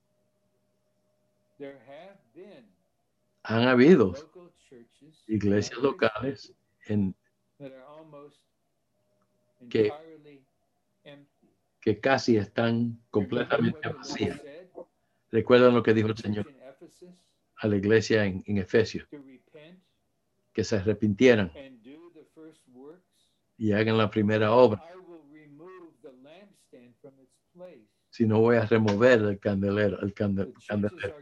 Han habido iglesias locales en que, que casi están completamente vacías. ¿Recuerdan lo que dijo el Señor a la iglesia en, en Efesios? Que se arrepintieran y hagan la primera obra. Si no, voy a remover el candelero. El candel, candelero.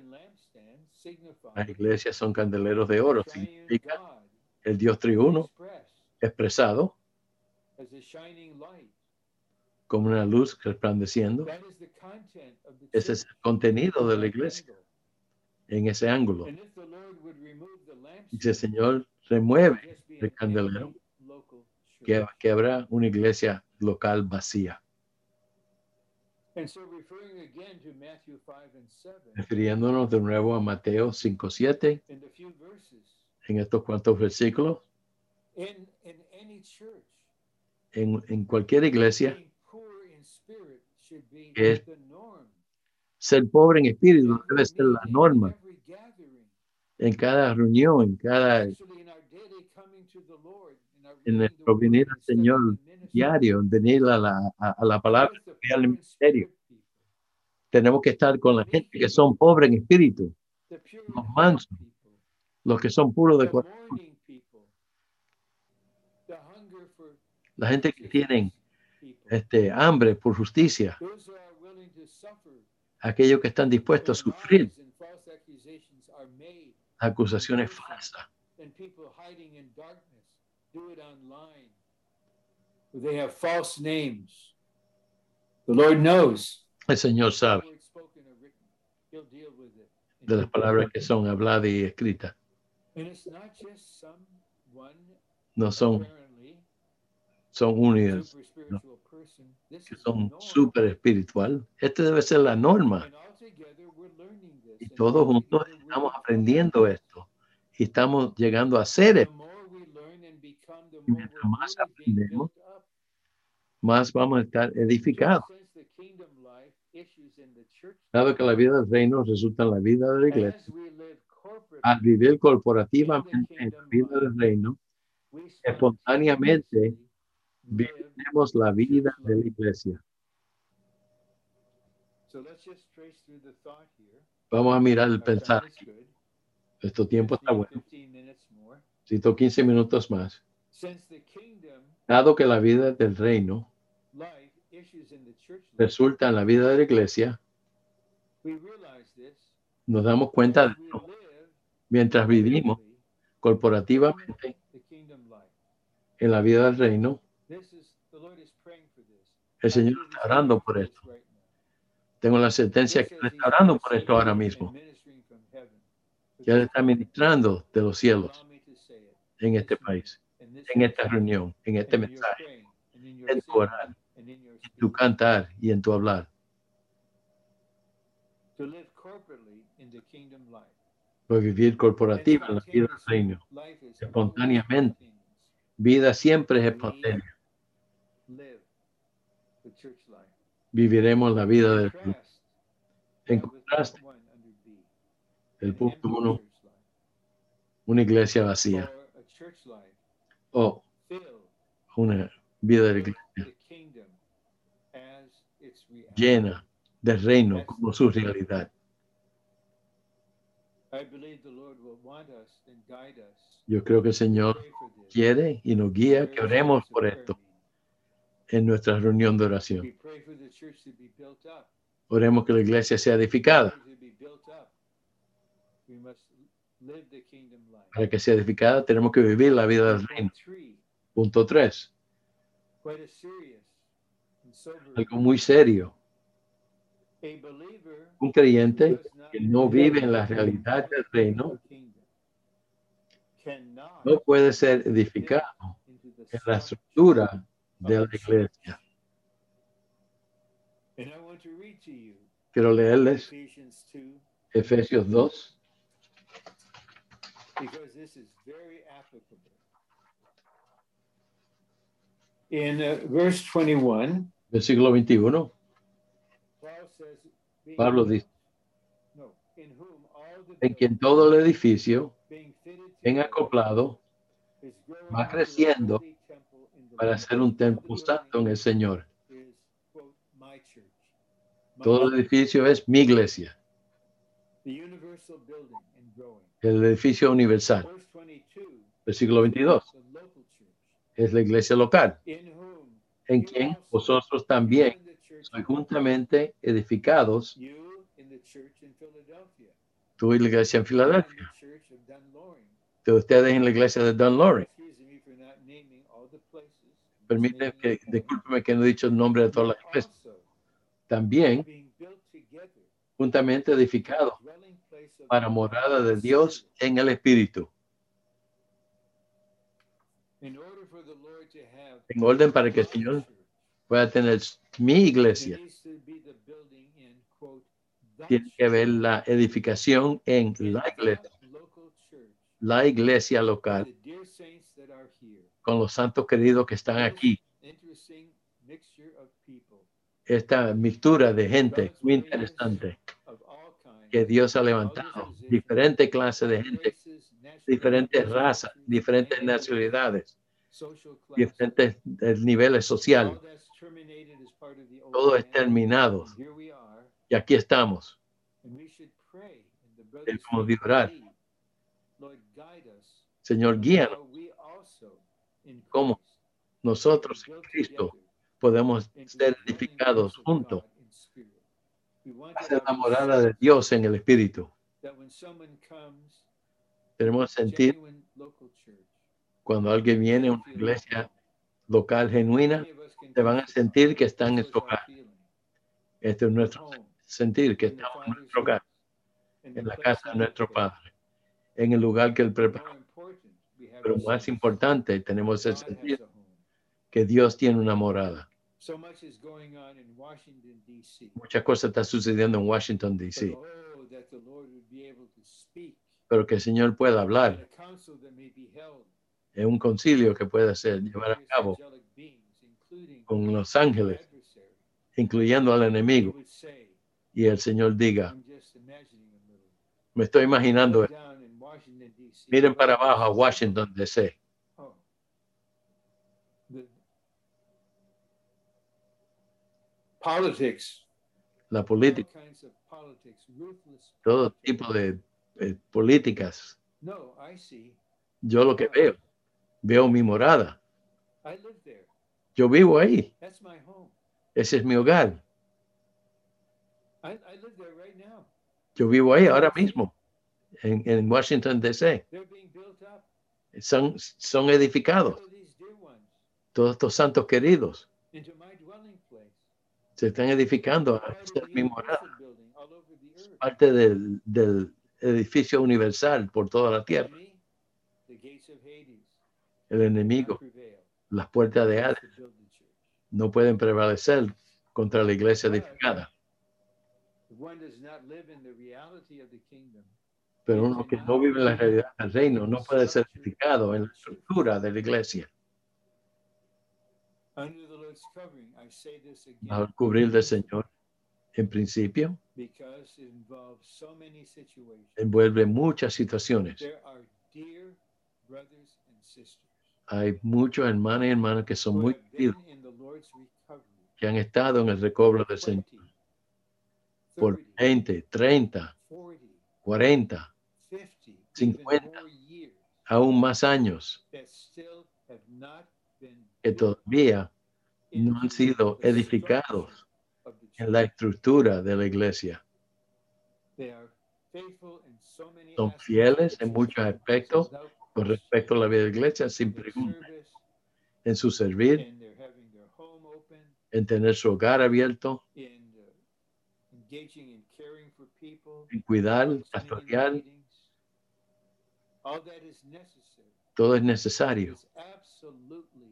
Las iglesias son candeleros de oro. Significa el Dios triuno expresado como una luz resplandeciendo. Ese es el contenido de la iglesia en ese ángulo. Y si el Señor remueve el candelero, que, que habrá una iglesia local vacía. Refiriéndonos de nuevo a Mateo cinco siete, en estos cuantos versículos, en, en cualquier iglesia, que es ser pobre en espíritu debe ser la norma. En cada reunión, en cada en nuestro venir al Señor diario, venir a la, a, a la palabra al ministerio. Tenemos que estar con la gente que son pobres en espíritu, los mansos, los que son puros de corazón, la gente que tienen este, hambre por justicia, aquellos que están dispuestos a sufrir acusaciones falsas. They have false names. The Lord knows. El Señor sabe de las palabras que son habladas y escritas. No son, son unidas, no, que son súper espiritual. Este debe ser la norma. Y todos juntos estamos aprendiendo esto. Y estamos llegando a hacer esto. Y mientras más aprendemos, más vamos a estar edificados. Dado que la vida del reino resulta en la vida de la iglesia, al vivir corporativamente en la vida del reino, espontáneamente vivimos la vida de la iglesia. Vamos a mirar el pensar aquí. Este tiempo está bueno. Necesito quince minutos más. Dado que la vida del reino resulta en la vida de la iglesia, nos damos cuenta de esto. Mientras vivimos corporativamente en la vida del reino, el Señor está orando por esto. Tengo la sentencia que Él está orando por esto ahora mismo. Que Él está ministrando de los cielos en este país, en esta reunión, en este mensaje, en tu orar, en tu cantar y en tu hablar. Por vivir corporativa en la vida del reino, espontáneamente. Vida siempre es espontánea. Viviremos la vida del reino. En contraste, el punto uno, una iglesia vacía. O una vida de la iglesia llena del reino como su realidad. Yo creo que el Señor quiere y nos guía que oremos por esto en nuestra reunión de oración. Oremos que la iglesia sea edificada. Para que sea edificada tenemos que vivir la vida del reino. Punto tres. Algo muy serio. Un creyente que no vive en la realidad del reino no puede ser edificado en la estructura de la iglesia. Quiero leerles Efesios dos. Because this is very applicable. In uh, verse twenty-one, versículo veintiuno, Paul says, being, Pablo dice, no, in whom all the en quien todo el edificio, being fitted en together acoplado, is growing va into a creciendo holy temple in the para Lord. ser un All the templo santo en el building Señor. is, quote, my church. My Todo el church. edificio es mi iglesia, The universal building and growing. el edificio universal. Verse twenty-two, Versículo veintidós, the local church, es la iglesia local, in whom en you quien also, vosotros you también in the church, sois juntamente edificados, you in the church in Philadelphia, tú y la iglesia en and in Filadelfia, the church of Dunloring. de ustedes en la iglesia de Dunloring. Excuse me for not naming all the places. I'm just Permite making que, a point. discúlpeme que no he dicho el nombre de todas You're las iglesias. also También being built together juntamente into the edificados dwelling place of para God morada in de the Dios Spirit. en el Espíritu, In order for the Lord to have en orden para que el my Señor church, pueda tener mi there iglesia. needs to be the building in, quote, the Tiene que church, ver la edificación en in la the iglesia, local church, la iglesia with local, the dear saints that are here. con los santos queridos que están This aquí. interesting mixture of people, Esta mixtura de gente God's muy ways interesante of all kinds, que Dios ha all levantado, dispositions, diferentes clases de all gente, races, diferentes nationalities, razas, cultures, diferentes languages, nacionalidades, social classes. diferentes eh, niveles All sociales. that's terminated as part of the old Todo es man. terminado. And here we are, Y aquí estamos. and we should pray, and the brothers Debemos here de orar. lead. Lord, guide us. Señor, guíanos. How we also in ¿Cómo? Christ Nosotros can en be built Cristo together podemos into ser the dwelling edificados place of juntos, God in spirit. We want to hacer have la morada de assurance Dios en el Espíritu. that when someone comes to Tenemos a que sentir genuine local church, cuando alguien viene a they'll una feel at iglesia home. local genuina, Many of us can se van a testify. sentir que están This en was su our hogar. feeling. Este es nuestro Home, sentir, que in the estamos en Father's nuestro hogar, house, in the en la place casa he de nuestro prepared. Padre, en el lugar que Él But preparó. more important, we have Pero the más sense importante, tenemos el God sentir has a home. que Dios tiene una morada. So much is going on in Washington, D C Muchas cosas están sucediendo en Washington, D C, But oh, that the Lord would be able to speak pero que el Señor pueda at hablar a council that may be held en un concilio que pueda ser with llevar a various cabo angelic beings, including con los our ángeles, adversary. incluyendo al They enemigo, would say, y el Señor diga, I'm just imagining a little. me estoy imaginando, Look down in Washington, D C miren What para is abajo a this? Washington, D C, Oh. The politics, la all política, kinds of politics, ruthless todo politics. tipo de eh, políticas. No, I see. Yo lo que veo, veo mi morada. I live there. Yo vivo ahí. That's my home. Ese es mi hogar. I, I live there right now. Yo vivo ahí ahora mismo, en, en Washington, D C. They're being built up. Son, son edificados, All of these dear ones todos estos santos queridos into my dwelling place. se están edificando. Part Esta of es the mi morada, universal building all over the earth. parte del, del edificio universal por toda la tierra. Enemy, the gates of Hades El cannot enemigo, prevail las puertas de Hades, to build the church. no pueden prevalecer contra la iglesia edificada. If one does not live in the reality of the kingdom, Pero uno que no vive en la realidad del reino no puede ser edificado en la estructura de la iglesia. under the Lord's covering, I say this Bajo again, el cubrir del Señor, en principio, because it involves so many situations. envuelve muchas situaciones. There are dear brothers and sisters Hay muchos hermanos y hermanas que son who muy have queridos, been in the Lord's recovery que han estado en el recobro del Señor twenty, por thirty, veinte, treinta, forty, cuarenta, fifty, cincuenta, even more years aún más años, that still have not been que built todavía no han into sido the edificados structure of the en church. la estructura de la iglesia. They are faithful in so many Son aspects fieles of the en muchos church aspectos without con question. respecto a la vida de la iglesia, sin In their pregunta, service, en su servir, and they're having their home open, en tener su hogar abierto, in uh, engaging in caring for people, en cuidar, sitting in the pastorear. meetings. All that is necessary. Todo es necesario. It's absolutely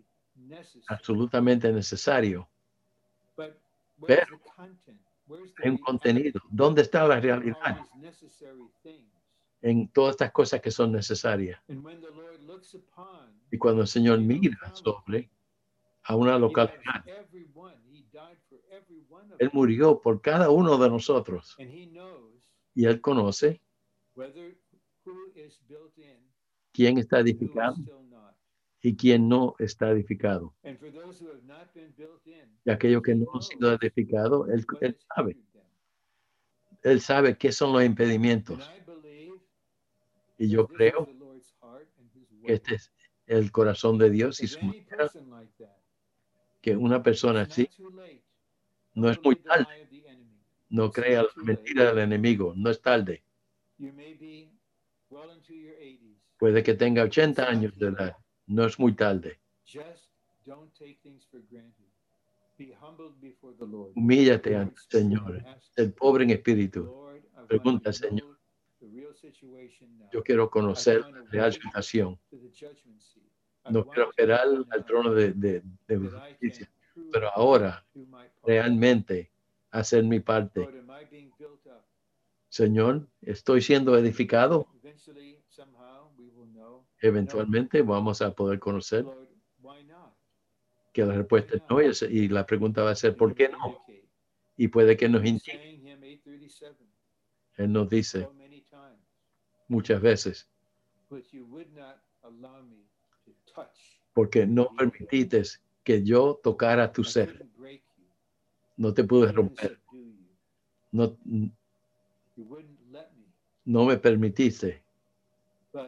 absolutamente necesario. But Pero where's the content? Where's the hay un reality contenido. ¿Dónde está la of all realidad these necessary things? en todas estas cosas que son necesarias? And when the Lord looks upon Y cuando el Señor a mira locality, sobre a una He localidad, has every one. He died for every one of Él them. murió por cada uno de nosotros. And He knows Y Él conoce whether who is built in quién está and who is edificado still not. y quién no está edificado. And for those who have not been built in, Y aquellos que He no han sido knows edificados, Él, what él has sabe. hindered them. Él sabe qué son los And impedimentos. I believe, Y yo because this is creo the Lord's heart and His que way, este es el corazón de Dios y if su any manera, person like that, que una persona it's así not too late. no Don't es muy believe the tarde. lie of the enemy. No It's crea not la too late. mentira del enemigo. No es tarde. You may be well into your eighties. Puede que tenga It's ochenta not años de too late. edad. No es muy tarde. Just don't take things for granted. Be humbled before the Lord. Humíllate ante Lord's el Señor. and ask El pobre en espíritu. Lord, I want Pregunta al to Señor. know the real situation now. Yo quiero I conocer want la to real wait situación. to the judgment seat. I No want quiero to esperar know al now trono de, de, de that I justicia. can truly Pero ahora, do my part. realmente, hacer mi parte. Lord, am I being built up? Señor, ¿estoy siendo edificado? Eventually, somehow, we will know. Eventualmente vamos a poder conocer Lord, why not? que la respuesta es no. Y es- y la pregunta va a ser, ¿por qué no? Y puede que nos We indique. sang hymn eight thirty-seven Él nos dice so many times, muchas veces, but you would not allow me to touch. porque no permitiste que yo tocara tu I ser. couldn't break you. No te I pude couldn't romper. subdue you. No, You wouldn't let me. no me permitiste. But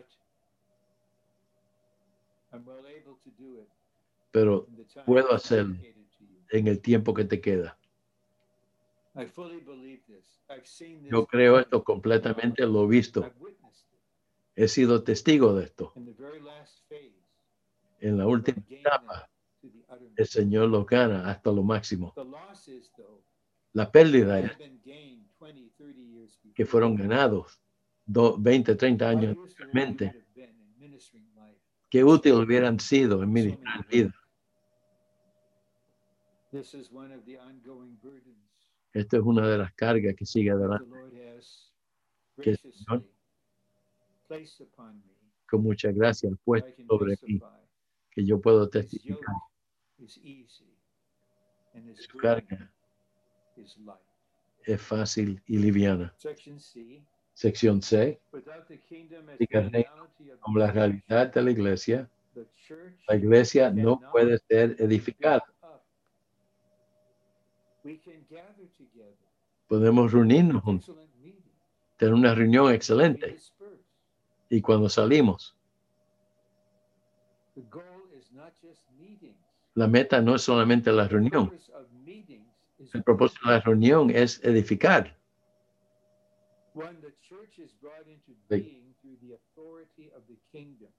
I'm well able to do it Pero in the time puedo that's hacerlo dedicated to you. en el tiempo que te queda. I fully believe this. I've seen this Yo creo done esto in my completamente, life. lo he visto. I've witnessed it. He sido testigo de esto. In the very last phase, En la the última Lord gained them etapa, to the uttermost. el Señor lo gana hasta lo máximo. The loss is, though, La they pérdida es had been gained twenty, thirty years que before. fueron ganados do- veinte, treinta How años useful would anteriormente. have been in ministering life. Qué útil hubieran sido en So ministrar many vida. This is one of the ongoing burdens Esto es una de las cargas que sigue that the adelante, Lord has que el Señor, graciously placed upon me. con mucha gracia, ha I puesto can sobre mí, testify que yo puedo His yoke testificar. is easy and His Su burden carga is light. es fácil y liviana. Section C. Sección C, Without the kingdom as y the el reino reality of como la the church, realidad de la iglesia. the church La iglesia no cannot puede ser be edificada. built up. We can gather together, Podemos reunirnos juntos, excellent meetings, tener una reunión we excelente. disperse. Y cuando salimos, The goal is not just meetings. la meta no es solamente la The reunión. purpose of meetings is El propósito de la reunión es edificar. when the church is brought into Sí. being through the authority of the kingdom.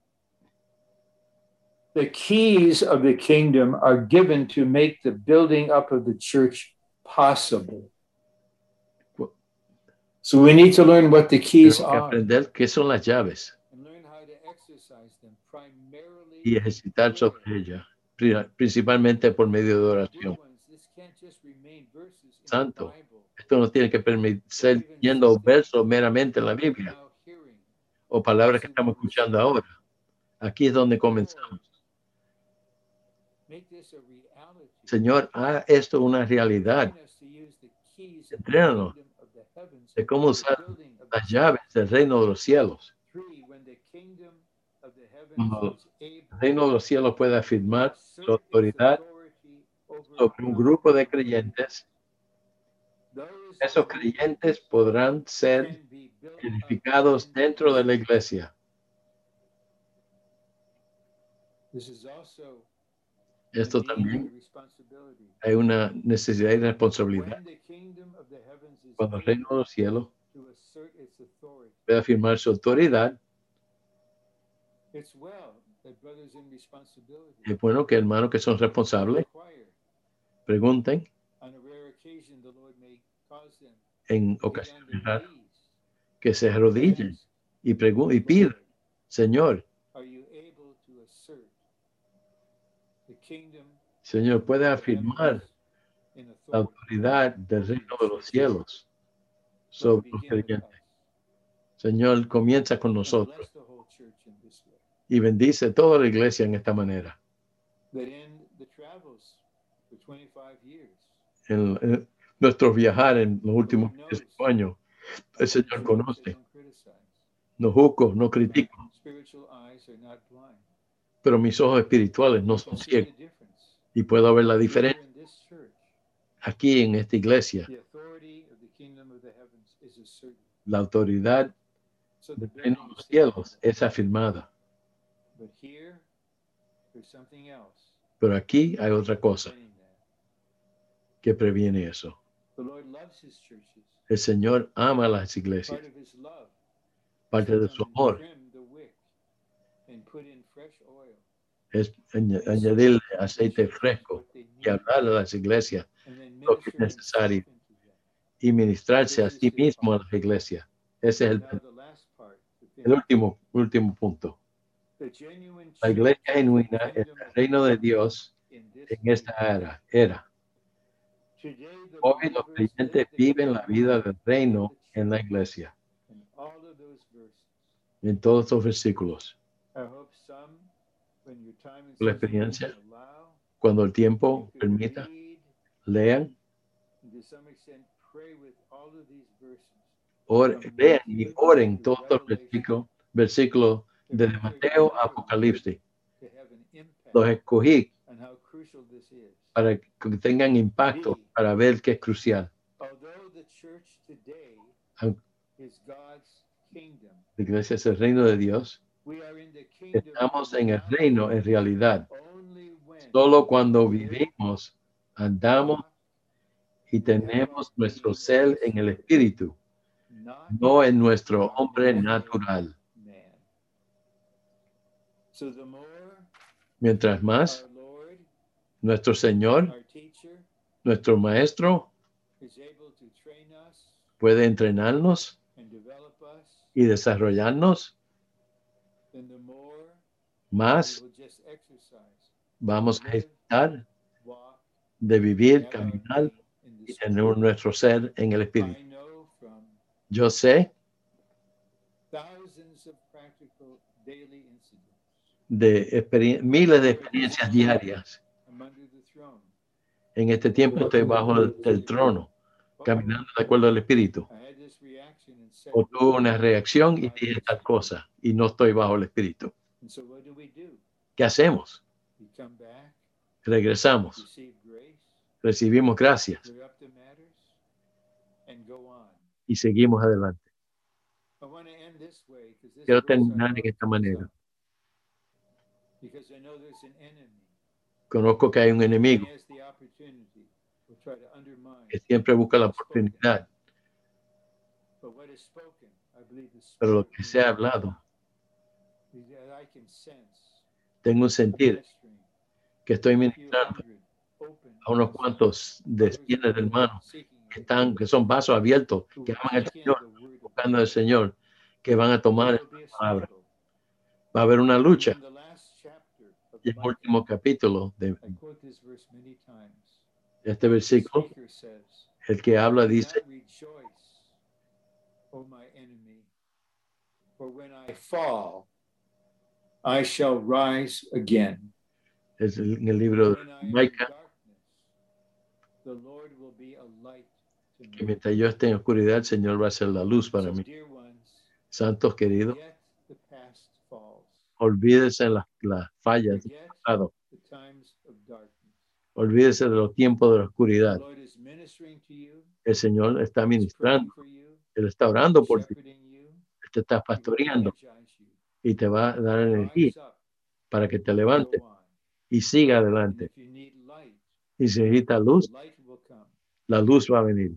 The keys of the kingdom are given to make the building up of the church possible. So we need to learn what the keys Tenemos que are aprender qué son las llaves and learn how to exercise them primarily y in ejercitar sobre prayer. ellas, pri- principalmente por medio de Dear oración. ones, this can't just remain verses in the Santo, Bible. esto no tiene que permitir ser yendo versos meramente en la Biblia Now hearing, o palabras que estamos escuchando ahora. Aquí es donde comenzamos. make this a reality. Señor, haz esto una realidad. Train us to use the keys of the Entrénanos kingdom of the heavens de cómo for usar the building of las the llaves church. del reino de los cielos. Three, when the kingdom of the heavens Cuando is able el reino de los cielos puede to afirmar su assert its autoridad authority over sobre un a grupo de group of creyentes, those esos believers creyentes podrán ser can be built up edificados in the dentro de la Lord. iglesia. This is also Esto a need también and responsibility. hay una necesidad y responsabilidad. When the kingdom of the heavens is Cuando el reino de able los cielos to assert its authority, puede afirmar su autoridad, it's well that brothers in responsibility es bueno que hermanos que son responsables require. pregunten On a rare occasion, the Lord may cause them en to get on ocasiones their raras knees que se arrodillen and y, pregun- y ask, pidan, Lord, Señor, are you able to assert the Señor, puede afirmar la autoridad del reino de los cielos sobre los creyentes. Señor, comienza con nosotros y bendice toda la iglesia en esta manera. En, en nuestros viajar en los últimos cinco años, el Señor conoce. No juzgo, no critico, pero mis ojos espirituales no son ciegos y puedo ver la diferencia. Aquí en esta iglesia, la autoridad del reino de los cielos es afirmada. Pero aquí hay otra cosa que previene eso. El Señor ama a las iglesias. Parte de su amor es añadirle aceite fresco y hablar a las iglesias lo que es necesario y ministrarse a sí mismo a las iglesias. Ese es el, el último, último punto. La iglesia genuina es el reino de Dios en esta era. era. Hoy los creyentes viven la vida del reino en la iglesia. En todos estos versículos. La experiencia, cuando el tiempo permita, lean, or, lean y oren todos los versículos, versículos de Mateo a Apocalipsis. Los escogí para que tengan impacto, para ver qué es crucial. La iglesia es el reino de Dios. Estamos en el reino en realidad. Solo cuando vivimos, andamos y tenemos nuestro ser en el espíritu, no en nuestro hombre natural. Mientras más, nuestro Señor, nuestro Maestro, puede entrenarnos y desarrollarnos, más vamos a ejercitar de vivir, caminar y tener nuestro ser en el espíritu. Yo sé de miles de experiencias diarias. En este tiempo estoy bajo el, el trono, caminando de acuerdo al espíritu. O tuve una reacción y dije tal cosa y no estoy bajo el espíritu. ¿Qué hacemos? Regresamos. Recibimos gracias. Y seguimos adelante. Quiero terminar en esta manera. Conozco que hay un enemigo que siempre busca la oportunidad. Pero lo que se ha hablado, tengo un sentir que estoy ministrando a unos cuantos de cientos de hermanos que están, que son vasos abiertos, que aman al Señor, buscando al Señor, que van a tomar esta palabra. Va a haber una lucha. Y el último capítulo de este versículo, el que habla dice: I shall rise again. Es el, en el libro de Micah, que mientras yo esté en oscuridad, el Señor va a ser la luz para mí. Santos queridos, olvídese las, las fallas del pasado. Olvídese de los tiempos de la oscuridad. El Señor está ministrando. Él está orando por ti. Él te está pastoreando y te va a dar energía para que te levantes y siga adelante. Y si necesita luz, la luz va a venir.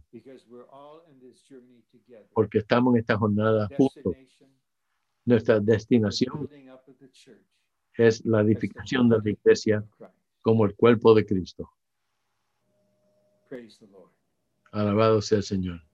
Porque estamos en esta jornada juntos. Nuestra destinación es la edificación de la iglesia como el cuerpo de Cristo. Alabado sea el Señor.